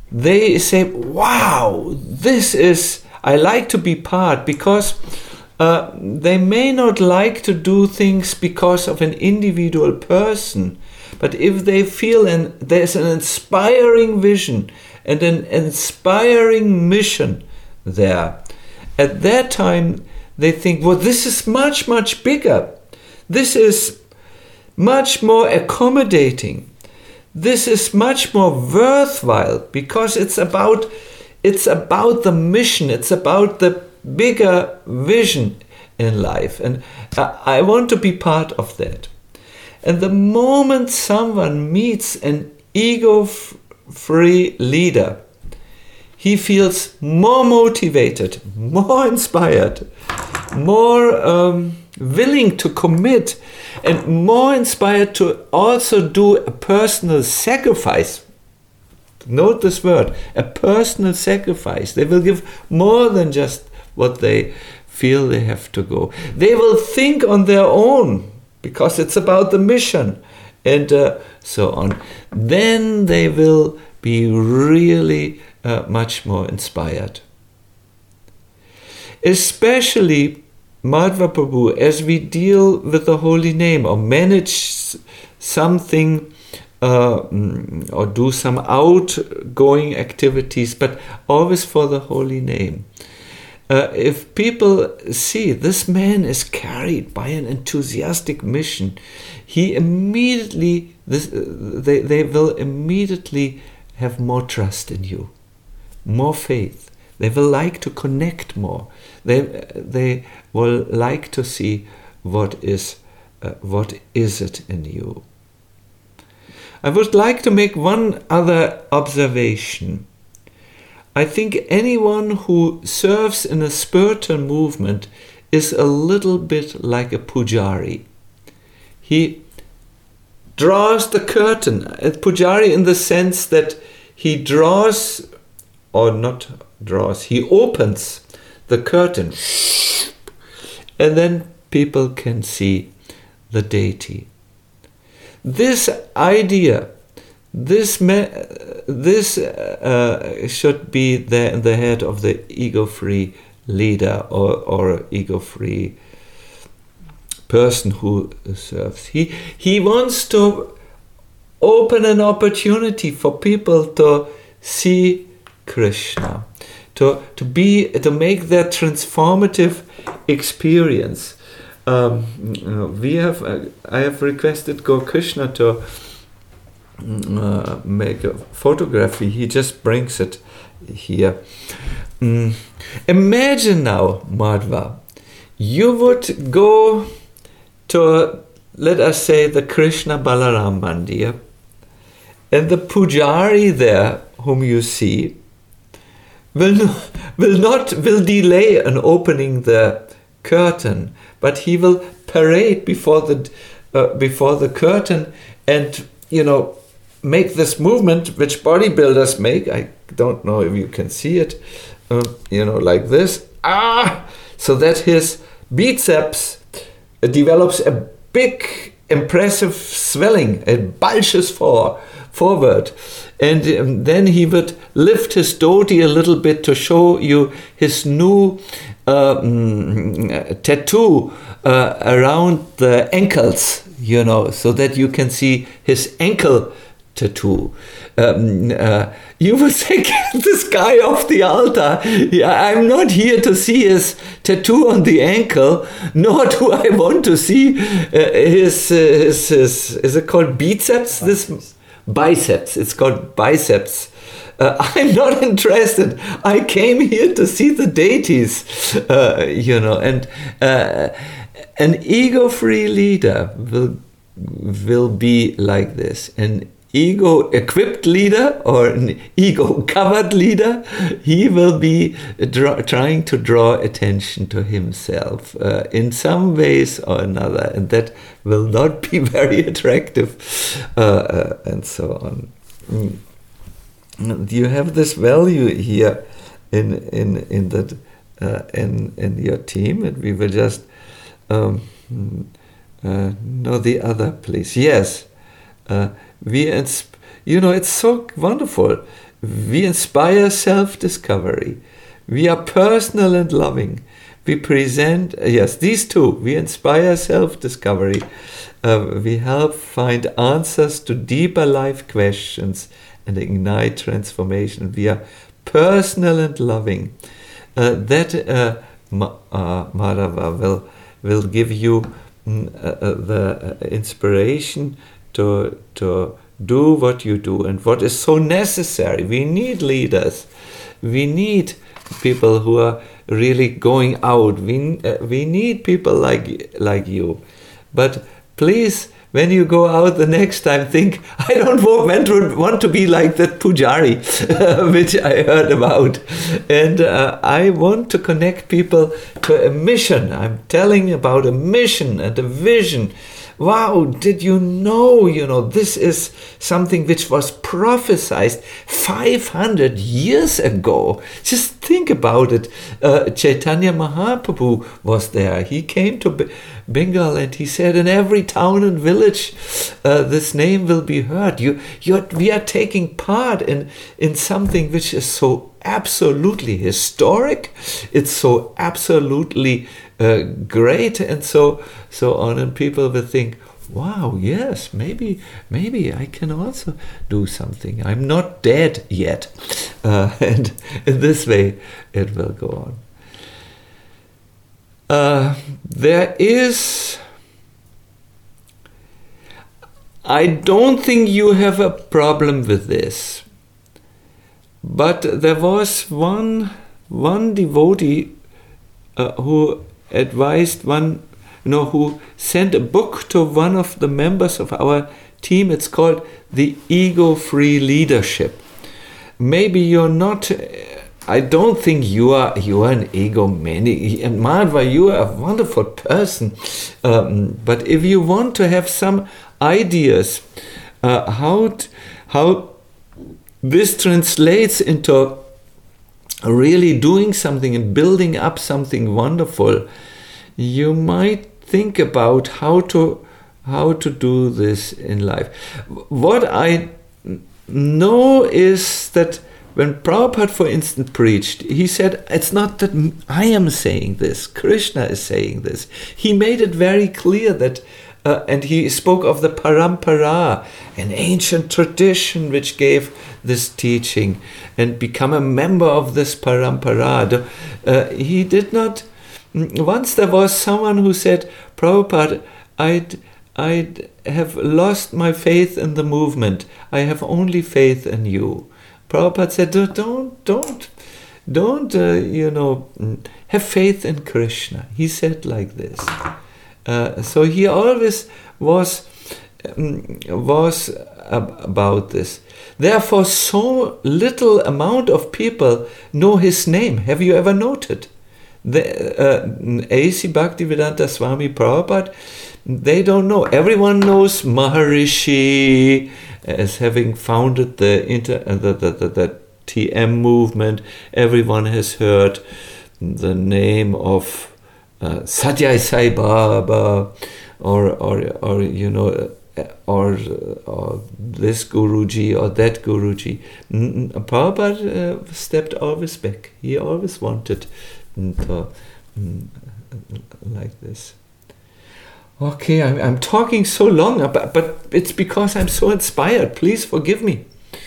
they say, wow, this is, I like to be part, because uh, they may not like to do things because of an individual person, but if they feel an, there's an inspiring vision and an inspiring mission there, at that time they think, well, this is much, much bigger. This is much more accommodating. This is much more worthwhile, because it's about it's about the mission. It's about the bigger vision in life, and I want to be part of that. And the moment someone meets an ego-free leader, he feels more motivated, more inspired, more um, willing to commit, and more inspired to also do a personal sacrifice. Note this word, a personal sacrifice. They will give more than just what they feel they have to go. They will think on their own, because it's about the mission, and uh, so on. Then they will be really uh, much more inspired. Especially Madhva Prabhu, as we deal with the holy name or manage something uh, or do some outgoing activities, but always for the holy name. Uh, if people see this man is carried by an enthusiastic mission, he immediately, this, uh, they, they will immediately have more trust in you, more faith. They will like to connect more. They they will like to see what is uh, what is it in you. I would like to make one other observation. I think anyone who serves in a spiritual movement is a little bit like a pujari. He draws the curtain. A pujari in the sense that he draws, or not draws, he opens the curtain, and then people can see the deity. This idea, this me- this uh, should be the, in the head of the ego-free leader or, or ego-free person who serves. He, he wants to open an opportunity for people to see Krishna, to to be to make that transformative experience. Um, we have uh, I have requested Gaur Krishna to uh, make a photography. He just brings it here. Mm. Imagine now, Madhva, you would go to, let us say, the Krishna Balaram Mandir, and the pujari there, whom you see, will not, will not will delay in opening the curtain, but he will parade before the uh, before the curtain and, you know, make this movement which bodybuilders make. I don't know if you can see it, uh, you know, like this, ah, so that his biceps develops a big, impressive swelling. It bulges for forward. And um, then he would lift his dhoti a little bit to show you his new uh, mm, tattoo uh, around the ankles, you know, so that you can see his ankle tattoo. Um, uh, you would say, get this guy off the altar. Yeah, I'm not here to see his tattoo on the ankle, nor do I want to see uh, his, uh, his, his, is it called biceps? This biceps. It's called biceps. Uh, I'm not interested. I came here to see the deities, uh, you know, and uh, an ego-free leader will will be like this. An ego-equipped leader or an ego-covered leader, he will be draw, trying to draw attention to himself uh, in some ways or another, and that will not be very attractive, uh, uh, and so on. Mm. You have this value here in in in that uh, in in your team, and we will just um, uh, know the other, please. Yes. Uh, We, you know, it's so wonderful. we inspire self-discovery. We are personal and loving. We present, yes, these two. We inspire self-discovery. Uh, we help find answers to deeper life questions and ignite transformation. We are personal and loving. Uh, that uh, Ma- uh, Madhava will will give you mm, uh, the inspiration to to do what you do and what is so necessary. We need leaders. We need people who are really going out. We uh, we need people like like you. But please, when you go out the next time, think, I don't want to, want to be like that Pujari, which I heard about. And uh, I want to connect people to a mission. I'm telling about a mission and a vision. Wow, did you know, you know, this is something which was prophesied five hundred years ago. Just think about it. Uh, Chaitanya Mahaprabhu was there. He came to B- Bengal and he said, in every town and village, uh, this name will be heard. You, you're, we are taking part in, in something which is so absolutely historic. It's so absolutely uh, great and so so on. And people will think, wow, yes, maybe maybe I can also do something. I'm not dead yet. Uh, and in this way, it will go on. Uh, there is... I don't think you have a problem with this. But there was one one devotee uh, who advised one, you know, who sent a book to one of the members of our team. It's called The Ego-Free Leadership. Maybe you're not, I don't think you are you are an egomaniac. And Madhva, you are a wonderful person. Um, but if you want to have some ideas uh, how t- how this translates into really doing something and building up something wonderful, you might think about how to how to do this in life. What I know is that when Prabhupada, for instance, preached, he said, it's not that I am saying this, Krishna is saying this. He made it very clear that Uh, and he spoke of the parampara, an ancient tradition which gave this teaching, and become a member of this parampara. Uh, he did not... Once there was someone who said, Prabhupada, I'd, I'd have lost my faith in the movement. I have only faith in you. Prabhupada said, don't, don't, don't, uh, you know, have faith in Krishna. He said like this. Uh, so he always was um, was ab- about this. Therefore, so little amount of people know his name. Have you ever noted? The uh, A C Bhaktivedanta Swami Prabhupada, they don't know. Everyone knows Maharishi as having founded the inter uh, the, the, the, the T M movement. Everyone has heard the name of Uh, Satyai Sai Baba, or or or you know, or, or this Guruji or that Guruji. Mm, Prabhupada uh, stepped always back. He always wanted to, mm, like this. Okay, I'm I'm talking so long, but but it's because I'm so inspired. Please forgive me.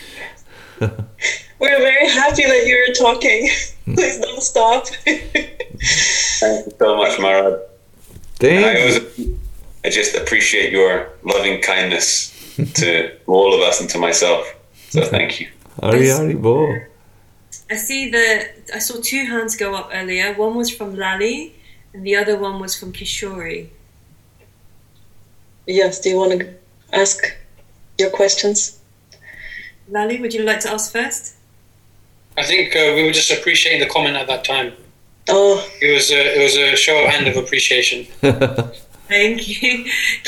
We're very happy that you're talking. Please don't stop. Thank you so much, Maharaj. Thank I, always, I just appreciate your loving kindness to all of us and to myself. So thank you. Hari Hari Bol. I see the. I saw two hands go up earlier. One was from Lali, and the other one was from Kishori. Yes. Do you want to ask your questions? Lali, would you like to ask first? I think uh, we were just appreciating the comment at that time. Oh, It was a, it was a show of hand of appreciation. Thank you.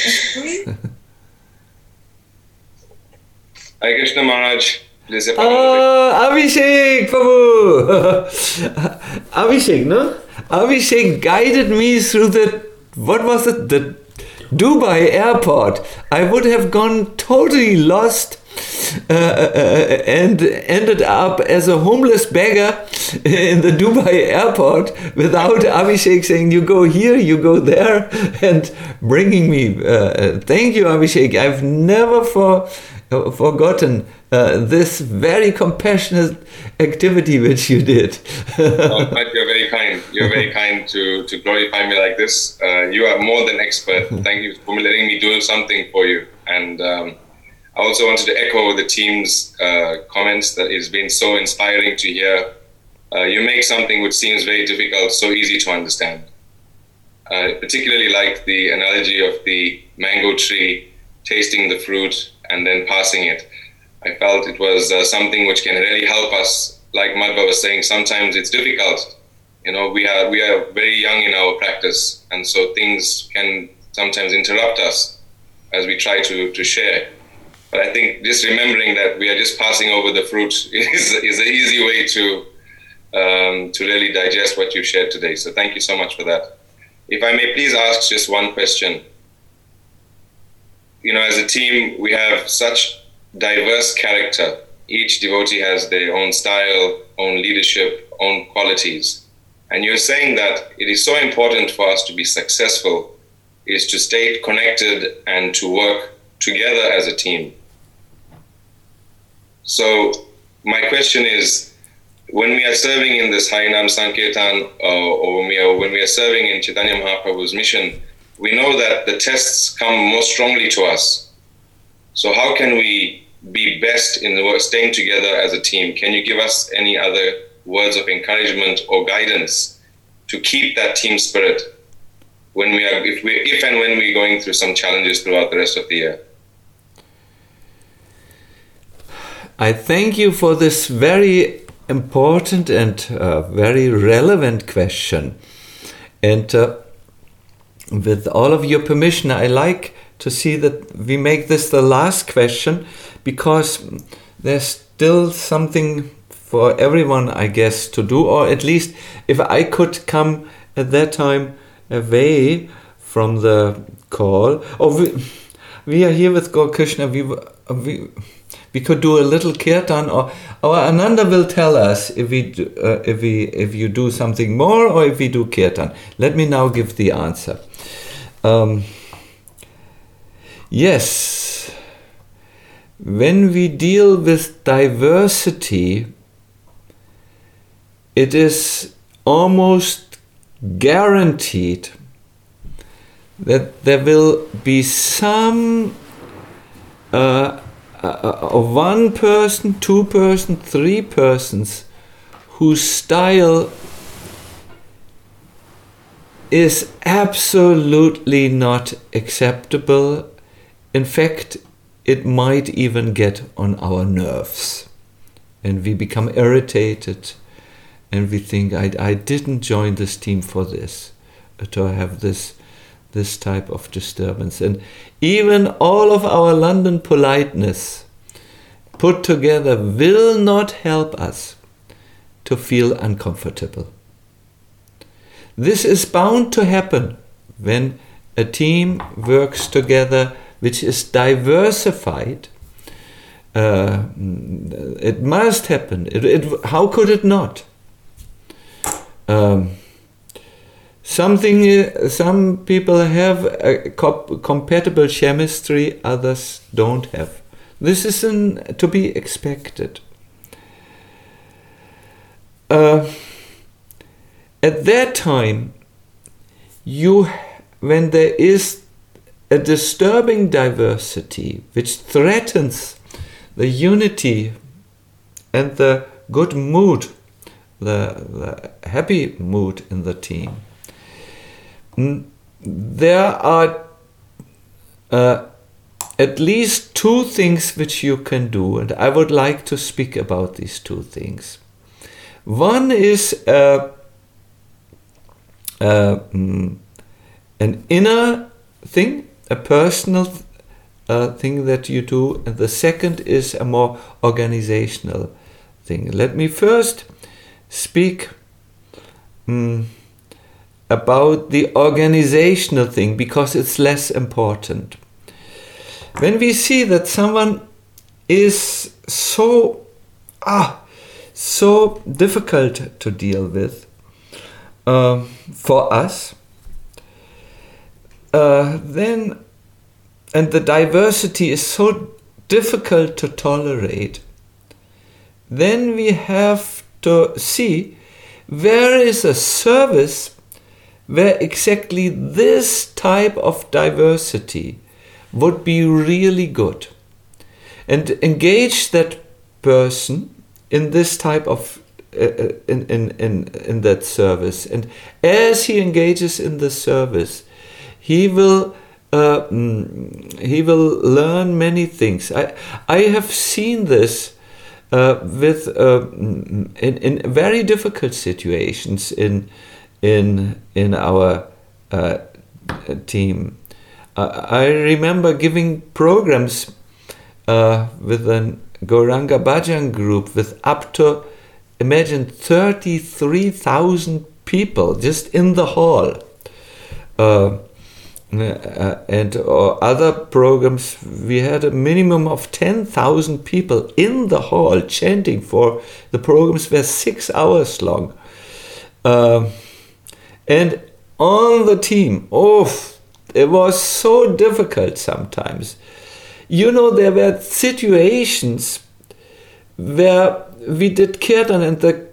Hare Krishna Maharaj. Ah, Abhishek, Prabhu. Abhishek, no? Abhishek guided me through the, what was it, the Dubai airport. I would have gone totally lost uh, uh, and ended up as a homeless beggar in the Dubai airport without Abhishek saying, you go here, you go there, and bringing me. Uh, thank you, Abhishek. I've never for, uh, forgotten uh, this very compassionate activity which you did. Oh, but you're very kind. You're very kind to, to glorify me like this. Uh, you are more than expert. Thank you for letting me do something for you. And um, I also wanted to echo the team's uh, comments that it's been so inspiring to hear. Uh, you make something which seems very difficult so easy to understand. I particularly like the analogy of the mango tree, tasting the fruit and then passing it. I felt it was uh, something which can really help us. Like Madhva was saying, sometimes it's difficult. You know, we are we are very young in our practice, and so things can sometimes interrupt us as we try to, to share. But I think just remembering that we are just passing over the fruit is is an easy way to um, to really digest what you shared today. So thank you so much for that. If I may please ask just one question. You know, as a team, we have such diverse character. Each devotee has their own style, own leadership, own qualities. And you're saying that it is so important for us to be successful is to stay connected and to work together as a team. So my question is, when we are serving in this Harinam Sankirtan uh, or when we, are, when we are serving in Chaitanya Mahaprabhu's mission, we know that the tests come more strongly to us. So how can we be best in the work, staying together as a team? Can you give us any other words of encouragement or guidance to keep that team spirit when we are, if we, if and when we're going through some challenges throughout the rest of the year? I thank you for this very important and uh, very relevant question. And uh, with all of your permission, I like to see that we make this the last question, because there's still something for everyone, I guess, to do. Or at least if I could come at that time away from the call. Or we, we are here with Gaur Krishna. We, we, we could do a little kirtan, or, or Ananda will tell us if we, do, uh, if we if you do something more or if we do kirtan. Let me now give the answer. Um, yes, when we deal with diversity, it is almost guaranteed that there will be some uh, uh, one person, two person, three persons whose style is absolutely not acceptable. In fact, it might even get on our nerves, and we become irritated, and we think, I, I didn't join this team for this, to have this this type of disturbance. And even all of our London politeness put together will not help us to feel uncomfortable. This is bound to happen when a team works together which is diversified. Uh, it must happen. It, it, how could it not? Um, something. Some people have a co- compatible chemistry, others don't have. This is an, to be expected. Uh, at that time, you, when there is a disturbing diversity which threatens the unity and the good mood, the, the happy mood in the team, there are uh, at least two things which you can do, and I would like to speak about these two things. One is uh, uh, an inner thing, a personal uh, thing that you do, and the second is a more organizational thing. Let me first speak um, about the organizational thing, because it's less important. When we see that someone is so ah so difficult to deal with um, for us, uh, then and the diversity is so difficult to tolerate, then we have to see where is a service where exactly this type of diversity would be really good, and engage that person in this type of uh, in, in in in that service. And as he engages in the service, he will uh, he will learn many things. I I have seen this uh, with uh, in in very difficult situations in in in our uh, team. Uh, I remember giving programs uh, with an Gauranga Bhajan group with up to, imagine, thirty-three thousand people just in the hall. Uh, uh, and uh, other programs, we had a minimum of ten thousand people in the hall chanting for the programs were six hours long. Uh, and on the team, oh, it was so difficult sometimes. You know, there were situations where we did kirtan and the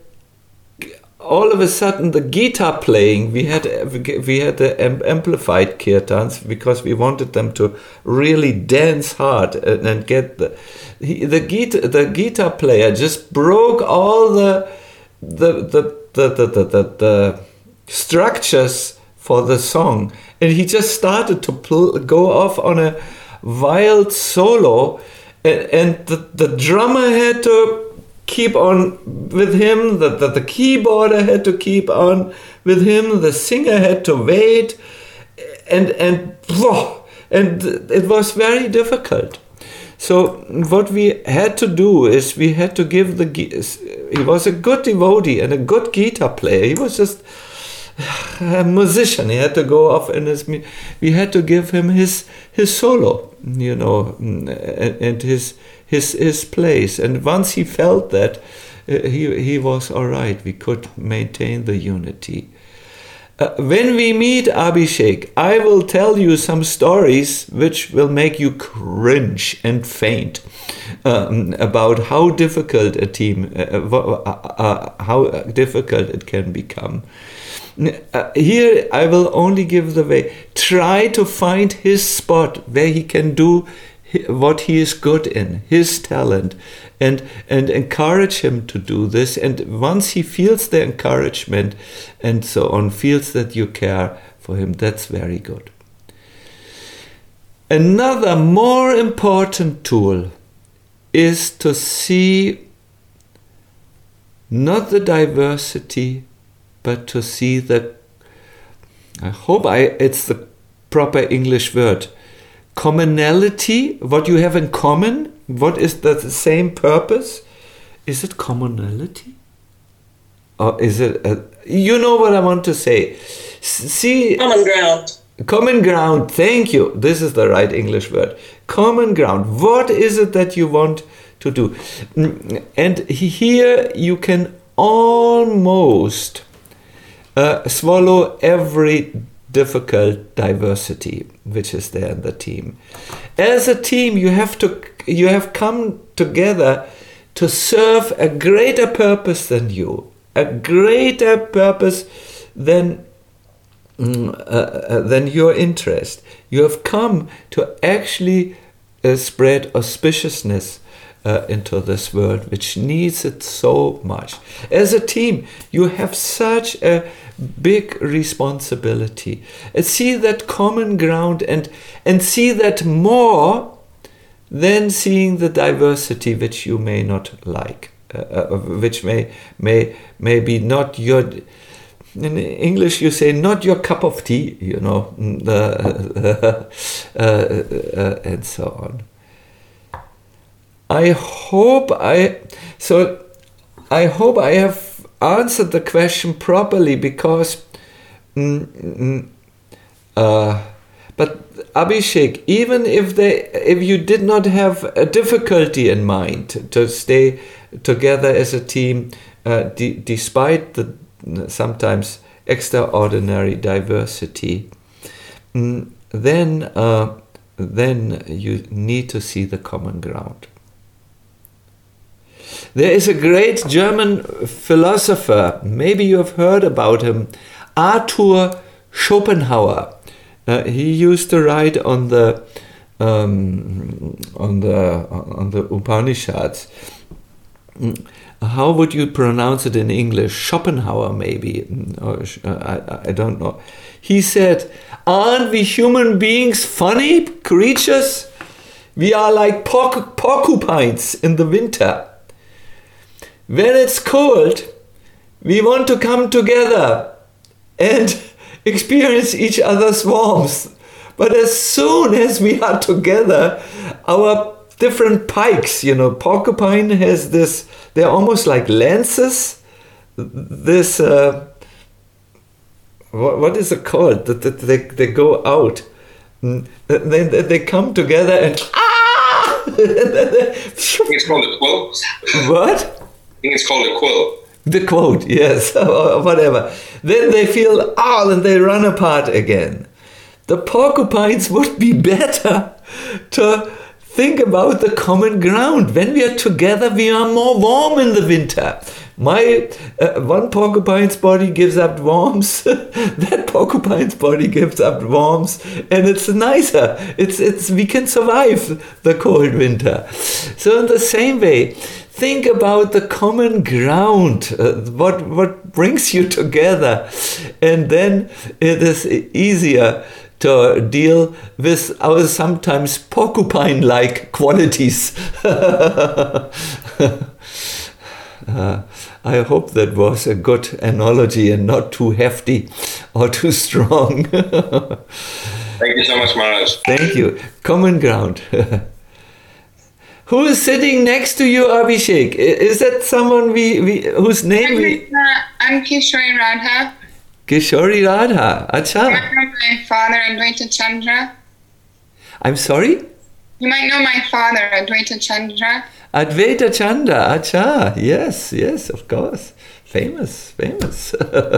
all of a sudden the guitar playing, we had we had the amplified kirtans because we wanted them to really dance hard and, and get the he, the guitar the guitar player just broke all the the the the the, the, the, the structures for the song, and he just started to pl- go off on a wild solo, and, and the, the drummer had to keep on with him, the, the, the keyboarder had to keep on with him, the singer had to wait, and and and it was very difficult. So what we had to do is we had to give the, he was a good devotee and a good guitar player, he was just a musician, he had to go off in his, we had to give him his his solo, you know, and, and his his his place. And once he felt that, uh, he he was all right. We could maintain the unity. Uh, when we meet Abhishek, I will tell you some stories which will make you cringe and faint um, about how difficult a team, uh, uh, uh, how difficult it can become. Uh, here I will only give the way. Try to find his spot where he can do what he is good in, his talent, and and encourage him to do this. And once he feels the encouragement and so on, feels that you care for him, that's very good. Another more important tool is to see not the diversity, but to see the, I hope I it's the proper English word, commonality, what you have in common, what is the same purpose? Is it commonality? Or is it, a, you know what I want to say. See, common ground. Common ground, thank you. This is the right English word. Common ground. What is it that you want to do? And here you can almost uh, swallow every difficult diversity which is there in the team. As a team, you have to you have come together to serve a greater purpose than you, a greater purpose than mm, uh, than your interest. You have come to actually uh, spread auspiciousness Uh, into this world, which needs it so much. As a team, you have such a big responsibility. And see that common ground and and see that more than seeing the diversity which you may not like, uh, uh, which may may may be not your. In English, you say not your cup of tea, you know, uh, uh, uh, uh, and so on. I hope I so I hope I have answered the question properly, because mm, mm, uh, But Abhishek, even if they, if you did not have a difficulty in mind to stay together as a team, uh, de- despite the sometimes extraordinary diversity, mm, then uh, then you need to see the common ground. There is a great German philosopher, maybe you have heard about him, Arthur Schopenhauer. Uh, he used to write on the um, on the on the Upanishads. How would you pronounce it in English? Schopenhauer, maybe. Or, uh, I, I don't know. He said, "Aren't we human beings funny creatures? We are like porc- porcupines in the winter. When it's cold, we want to come together and experience each other's warmth. But as soon as we are together, our different pikes, you know, porcupine has this, they're almost like lances. This, uh, what, what is it called? That they, they, they go out. Then they, they come together and, ah! It's called a quill. What? I think it's called a quill. The quote, yes, or whatever. Then they feel, ah, and they run apart again. The porcupines would be better to think about the common ground. When we are together, we are more warm in the winter. My uh, one porcupine's body gives up warmth. That porcupine's body gives up warmth, and it's nicer. It's it's we can survive the cold winter. So in the same way, think about the common ground, uh, what what brings you together, and then it is easier to deal with our sometimes porcupine-like qualities. uh, I hope that was a good analogy and not too hefty or too strong. Thank you so much, Maharaj. Thank you. Common ground. Who is sitting next to you, Abhishek? Is that someone we, we whose name we... Uh, I'm Kishori Radha. Kishori Radha. Acha. You might know my father, Advaita Chandra. I'm sorry? You might know my father, Advaita Chandra. Advaita Chandra. Acha. Yes, yes, of course. Famous, famous.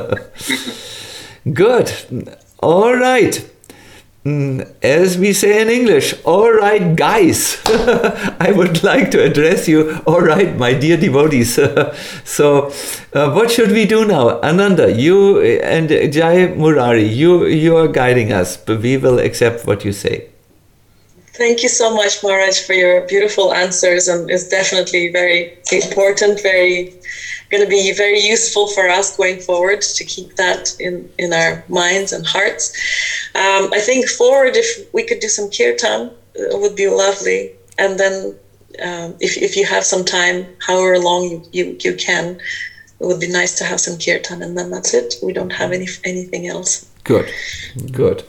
Good. All right. As we say in English, all right, guys, I would like to address you, all right, my dear devotees. So, uh, what should we do now? Ananda, you and Jai Murari, you, you are guiding us, but we will accept what you say. Thank you so much, Maharaj, for your beautiful answers, and it's definitely very important, very going to be very useful for us going forward to keep that in, in our minds and hearts. Um, I think forward, if we could do some kirtan, it would be lovely. And then um, if if you have some time, however long you, you, you can, it would be nice to have some kirtan, and then that's it. We don't have any anything else. Good, good.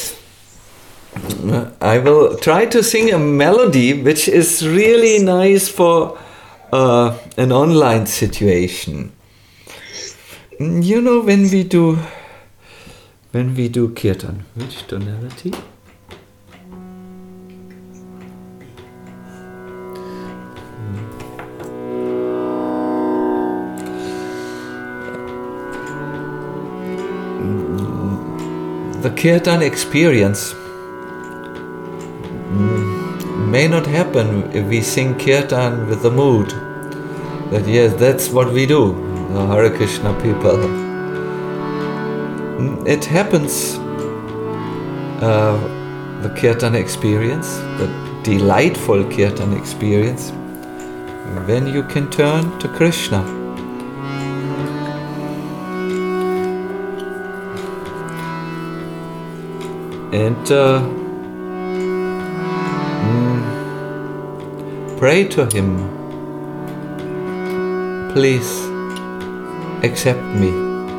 I will try to sing a melody which is really nice for uh, an online situation. You know, when we do when we do kirtan, which tonality? The kirtan experience may not happen if we sing kirtan with the mood that yes, that's what we do, the Hare Krishna people. It happens, uh, the kirtan experience, the delightful kirtan experience, when you can turn to Krishna. And uh, pray to him, please accept me.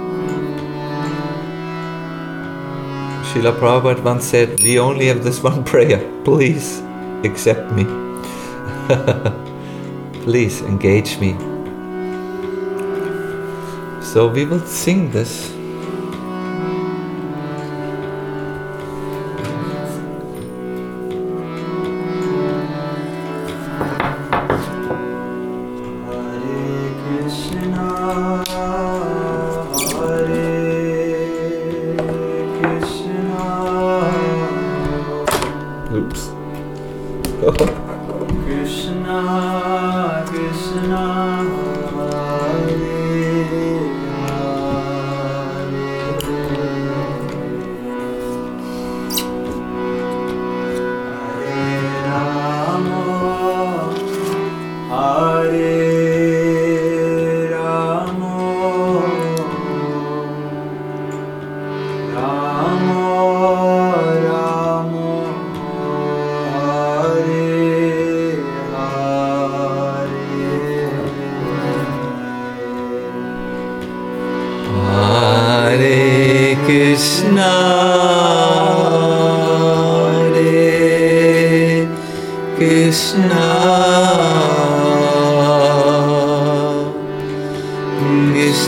Srila Prabhupada once said, we only have this one prayer, please accept me. Please engage me. So we will sing this.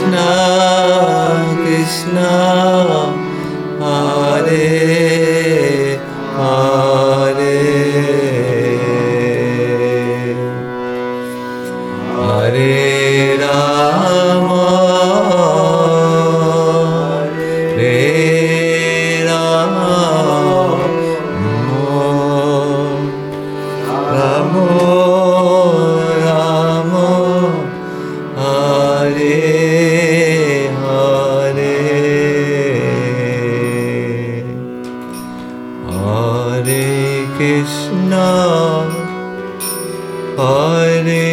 Krishna, Krishna, Hare Hare, Hare Rama, Hare Rama, Rama Rama, Hare Hare, Hare Krishna, Hare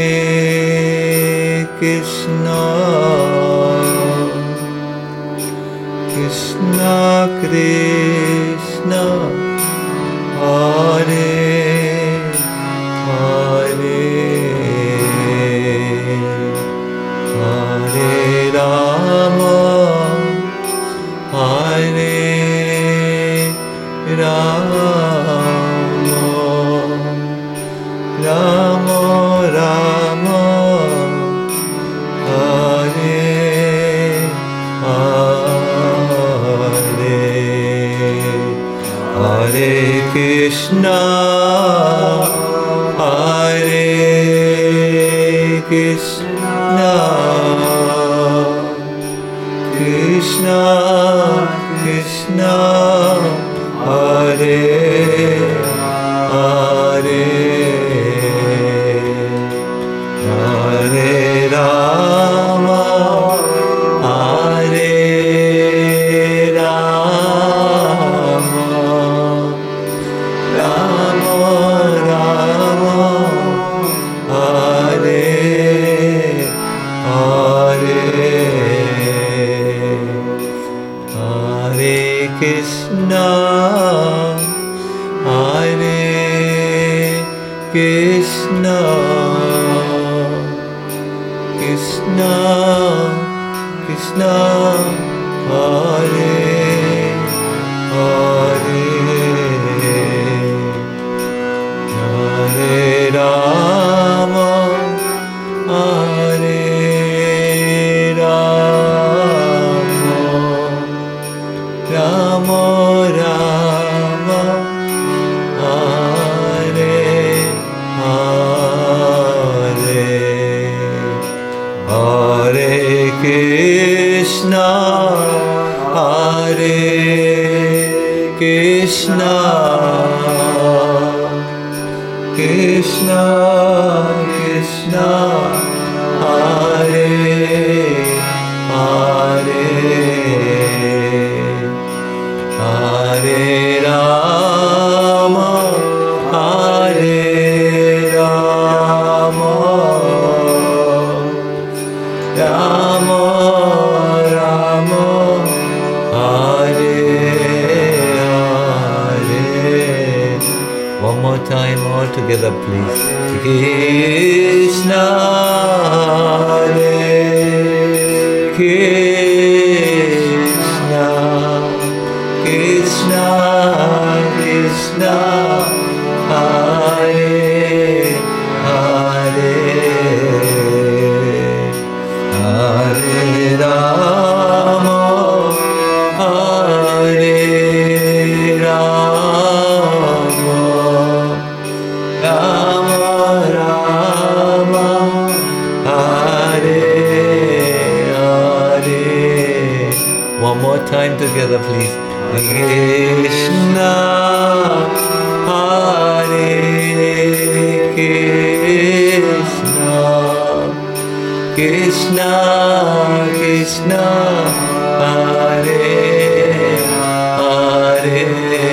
Krishna, Krishna Krishna, Hare Hare, Hare Rama, Hare Rama, Rama Rama, Hare Hare, Hare Krishna, Hare Krishna, Krishna Krishna, Hare Hare, Hare Rama, Hare Rama, Rama Rama, Hare Hare, Hare Krishna, Hare Krishna, Krishna Krishna, Hare Hare, Hare Rama, Hare Rama, Rama Rama, Hare Hare, Hare Krishna, Hare Krishna, Krishna Krishna, Hare Hare, Hare Rama, Hare Rama, Rama Rama, Hare Hare. One more time, all together, please. Krishna, Hare Krishna, Krishna Krishna, Hare Hare, Hare Rama, Hare Rama, Rama Rama, Hare Hare. One more time together, please. Krishna, Hare Krishna, Krishna Krishna, Hare Hare,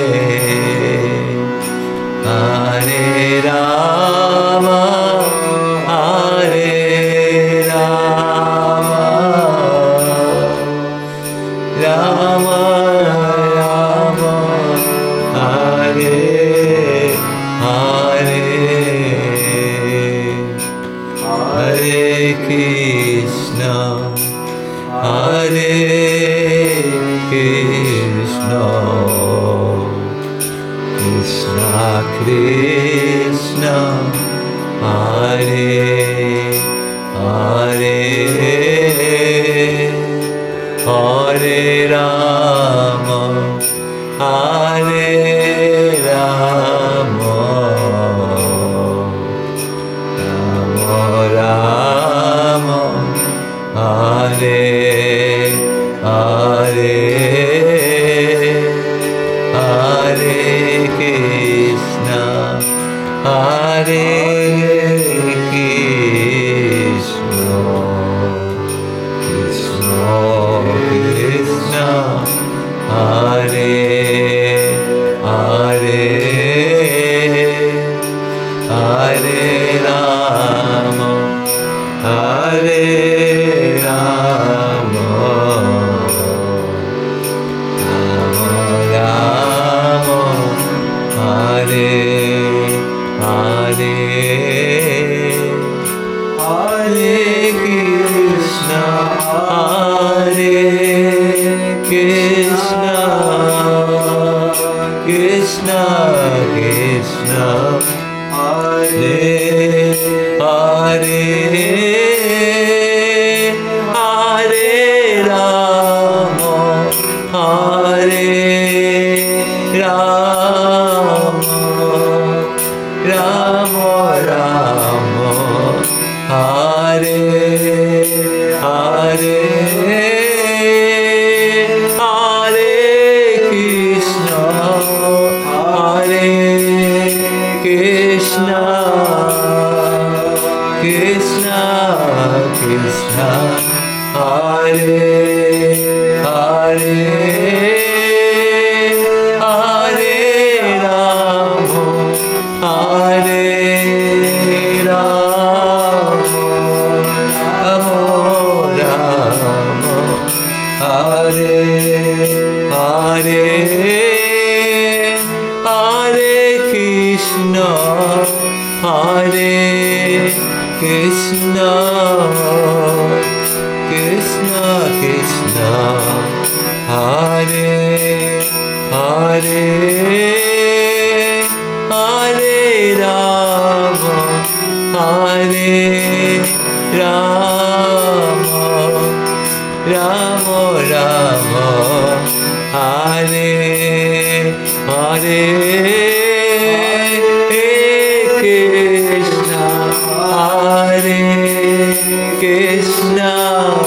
Hare Rama, Hare Rama, Rama Rama, Hare Hare, Hare Krishna, Hare Krishna, Krishna Krishna, Hare Hare. Hare Rama, Hare Rama, Rama Rama, Hare Hare, Hare Krishna, Hare Krishna, Krishna Krishna, Hare Hare, Hare Rama, Hare Rama, Rama Rama, Hare Hare, Hare Krishna, Hare Krishna, Krishna Krishna, Hare Hare, Hare Rama, Hare Rama, Rama Rama, Hare Hare, Hare Krishna, Hare Krishna, Krishna Krishna, Hare Hare, Hare Rama, Hare Rama, Rama Rama, Hare Hare, Hare Krishna, Hare Krishna, Krishna Krishna, Hare Hare, Hare Rama, Hare Rama, Rama Rama, Hare Hare, Krishna, Hare Krishna,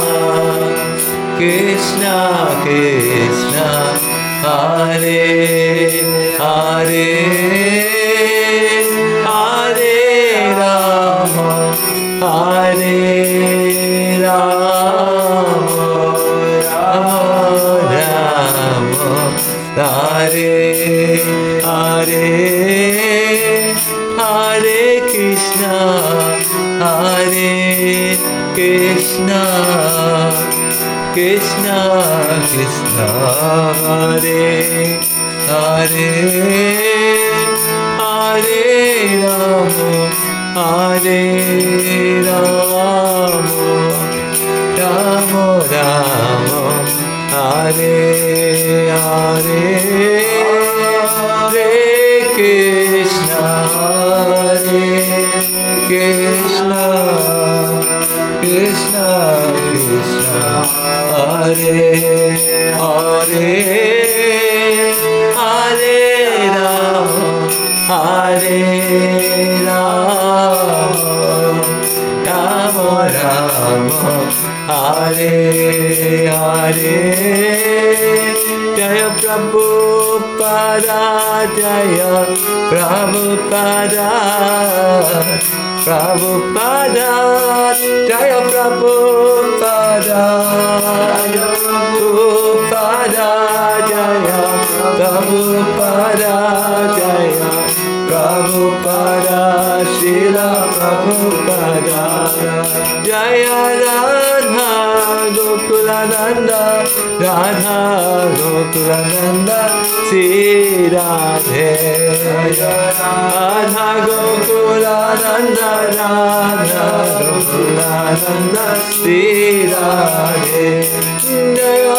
Krishna Krishna, Hare Hare, Hare Rama, Hare Rama, Rama Rama, Hare Hare, Hare Krishna, Hare Krishna, Krishna Krishna, Hare Hare, Hare Rama, Hare Rama, Rama Rama, Hare Hare, Hare Krishna, Hare Krishna, Krishna Krishna, Hare Hare, Hare Rama, Hare Rama, Rama Rama, Hare Hare, Jaya Prabhupada, Jaya Prabhupada, Prabhupada, Jaya Prabhupada, Prabhupada, Jaya Prabhupada, Jaya Prabhupada, Srila Prabhupada, Jaya Radha Gokulananda, Radha Gokulananda, Sri Radhe, Radha Gokulananda, Radha Gokulananda, Sri Radhe, Jaya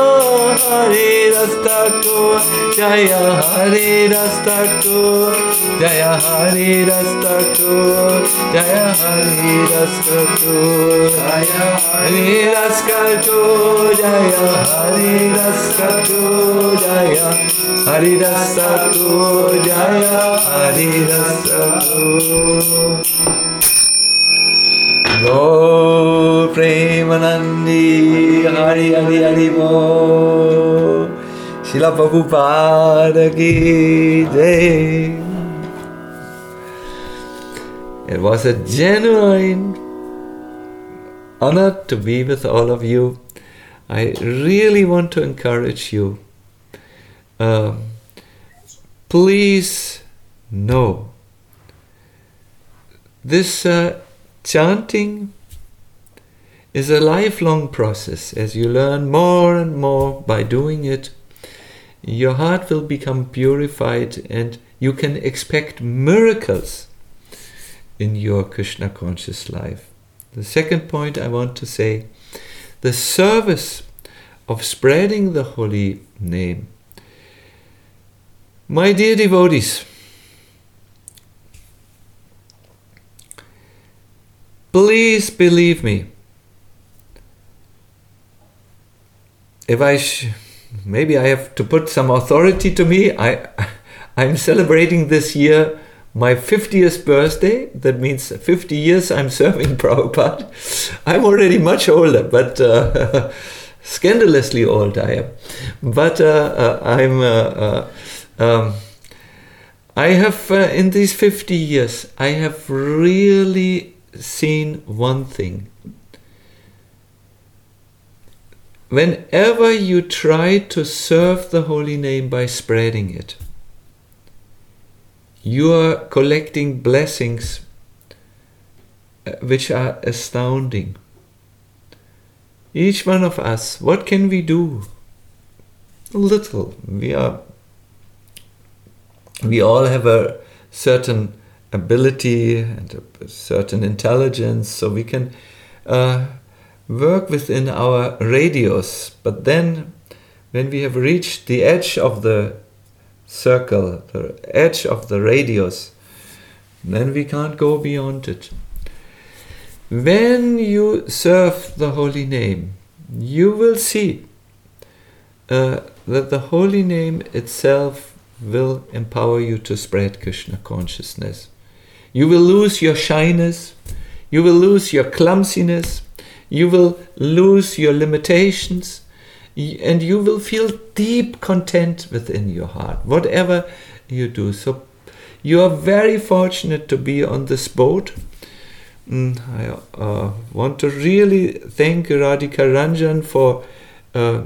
Hari Rastakur, Jaya Hari Rastakur, Jaya Hari Rasa Thakur, Jaya Hari Rasa Thakur, Jaya Hari Rasa Thakur, Jaya Hari Rasa Thakur, Jaya Hari Rasa Thakur, Jaya Hari Rasa Thakur. Gaur Premanandi, Hari Hari Hari Bol. Srila Prabhupada ki jai. It was a genuine honor to be with all of you. I really want to encourage you. Uh, please know this uh, chanting is a lifelong process. As you learn more and more by doing it, your heart will become purified and you can expect miracles in your Krishna conscious life. The second point I want to say, the service of spreading the holy name. My dear devotees, please believe me. If I, sh- maybe I have to put some authority to me. I, I'm celebrating this year my fiftieth birthday. That means fifty years I'm serving Prabhupada. I'm already much older, but uh, scandalously old I am. But uh, uh, I'm. Uh, uh, um, I have uh, in these fifty years, I have really seen one thing. Whenever you try to serve the holy name by spreading it, you are collecting blessings which are astounding. Each one of us, what can we do? Little. We are. We all have a certain ability and a certain intelligence, so we can uh, work within our radius. But then, when we have reached the edge of the circle, the edge of the radius, then we can't go beyond it. When you serve the holy name, you will see uh, that the holy name itself will empower you to spread Krishna consciousness. You will lose your shyness, you will lose your clumsiness, you will lose your limitations, and you will feel deep content within your heart, whatever you do. So you are very fortunate to be on this boat. Mm, I uh, want to really thank Radhika Ranjan for uh,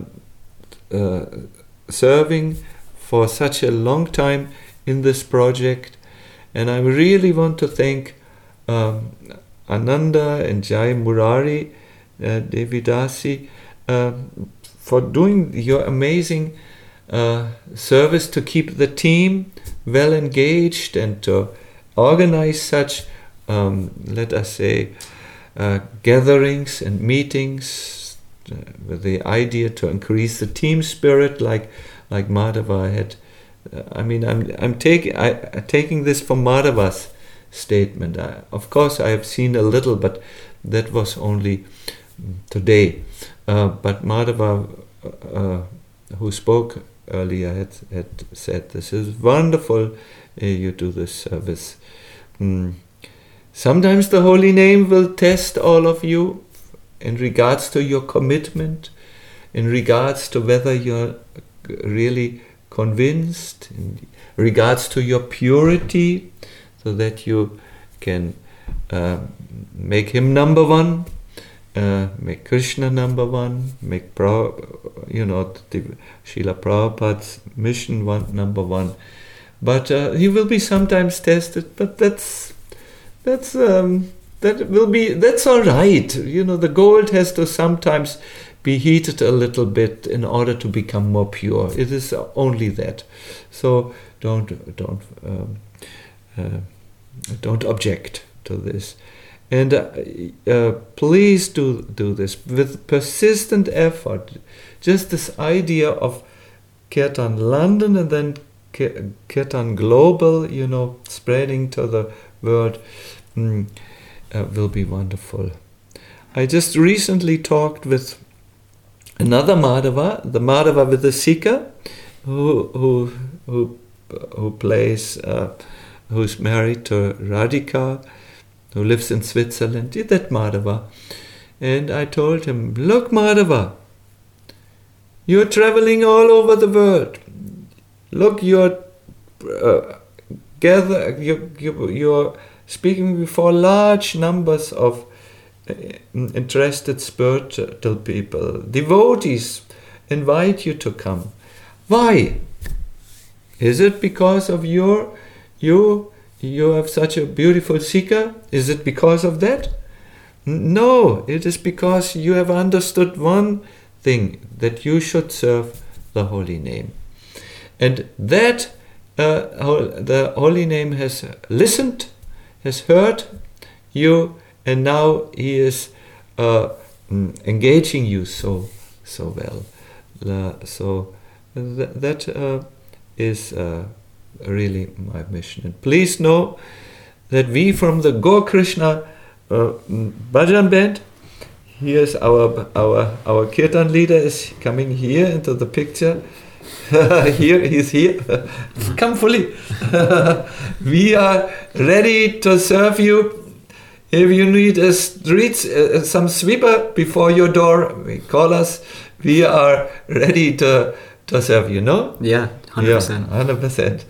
uh, serving for such a long time in this project. And I really want to thank um, Ananda and Jai Murari, uh, Devidasi, uh, for doing your amazing uh, service to keep the team well engaged and to organize such, um, let us say, uh, gatherings and meetings uh, with the idea to increase the team spirit, like like Madhava had. Uh, I mean, I'm I'm taking I taking this from Madhava's statement. I, of course, I have seen a little, but that was only today. Uh, but Madhava, uh, who spoke earlier, had, had said, this is wonderful, uh, you do this service. Mm. Sometimes the holy name will test all of you in regards to your commitment, in regards to whether you're really convinced, in regards to your purity, so that you can uh, make him number one, Uh, make Krishna number one, make Pra, you know, the Srila Prabhupada's mission one number one. But uh, he will be sometimes tested. But that's that's um, that will be that's all right. You know, the gold has to sometimes be heated a little bit in order to become more pure. It is only that. So don't don't um, uh, don't object to this. And uh, uh, please do do this with persistent effort. Just this idea of Kirtan London and then Kirtan Global, you know, spreading to the world, mm, uh, will be wonderful. I just recently talked with another Madhava, the Madhava with the Sika, who who who who plays, uh, who's married to Radhika, who lives in Switzerland. That Madhava, and I told him, look, Madhava, you're traveling all over the world. Look, you're uh, gather, you you you're speaking before large numbers of interested spiritual people. Devotees invite you to come. Why? Is it because of your you you have such a beautiful Sika? Is it because of that? No, it is because you have understood one thing, that you should serve the holy name. And that uh, the holy name has listened, has heard you, and now he is uh, engaging you so so well. Uh, so th- that uh, is uh, really my mission. And please know that we from the Gaur Krishna uh, Bhajan Band, here's our our our kirtan leader is coming here into the picture. Here he's here. Come fully. We are ready to serve you. If you need a street, uh, some sweeper before your door, call us. We are ready to to serve you. No? Yeah, one hundred percent. Yeah, one hundred percent.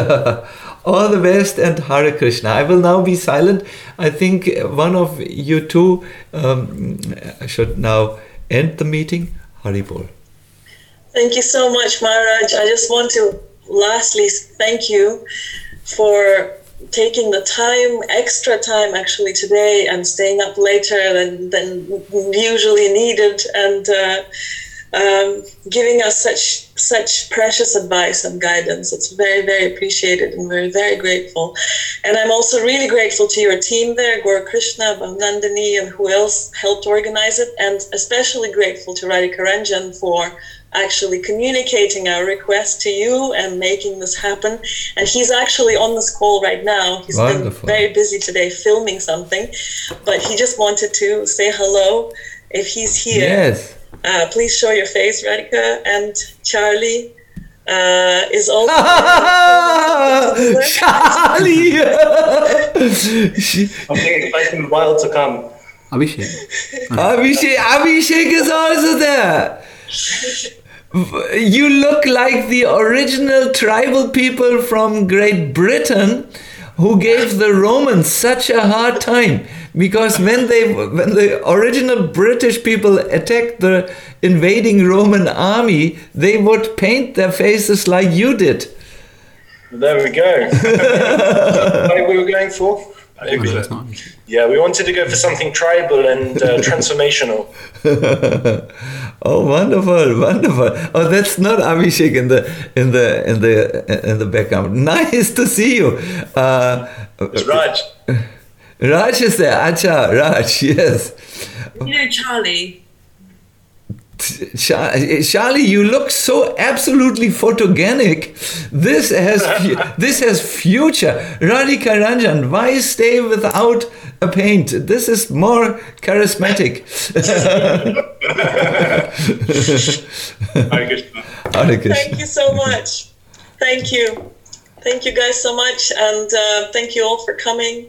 All the best and Hare Krishna. I will now be silent. I think one of you two um, should now end the meeting. Hari Bol. Thank you so much, Maharaj. I just want to lastly thank you for taking the time, extra time actually today, and staying up later than, than usually needed, and uh, um, giving us such such precious advice and guidance. It's very, very appreciated, and we're very grateful. And I'm also really grateful to your team there, Gaur Krishna, Bhavnandini, and who else helped organize it, and especially grateful to Radhika Ranjan for actually communicating our request to you and making this happen. And he's actually on this call right now. He's Wonderful. Been very busy today filming something, but he just wanted to say hello. If he's here, Yes. uh, please show your face, Radhika. And Charlie uh, is also Charlie! She- I'm expecting a while to come. Abhishek. Abhishek, Abhishek is also there. You look like the original tribal people from Great Britain who gave the Romans such a hard time, because when they when the original British people attacked the invading Roman army, they would paint their faces like you did. There we go. What we were going for? No, that's not. Yeah, we wanted to go for something tribal and uh, transformational. Oh, wonderful, wonderful! Oh, that's not Abhishek in the in the in the in the background. Nice to see you. Uh, It's Raj. Raj is there. Acha, Raj, yes. You know Charlie. Charlie, you look so absolutely photogenic. This has this has future. Radhika Ranjan, why stay without a paint? This is more charismatic. Hare Krishna. Hare Krishna. Thank you so much. Thank you. Thank you guys so much. And uh, thank you all for coming.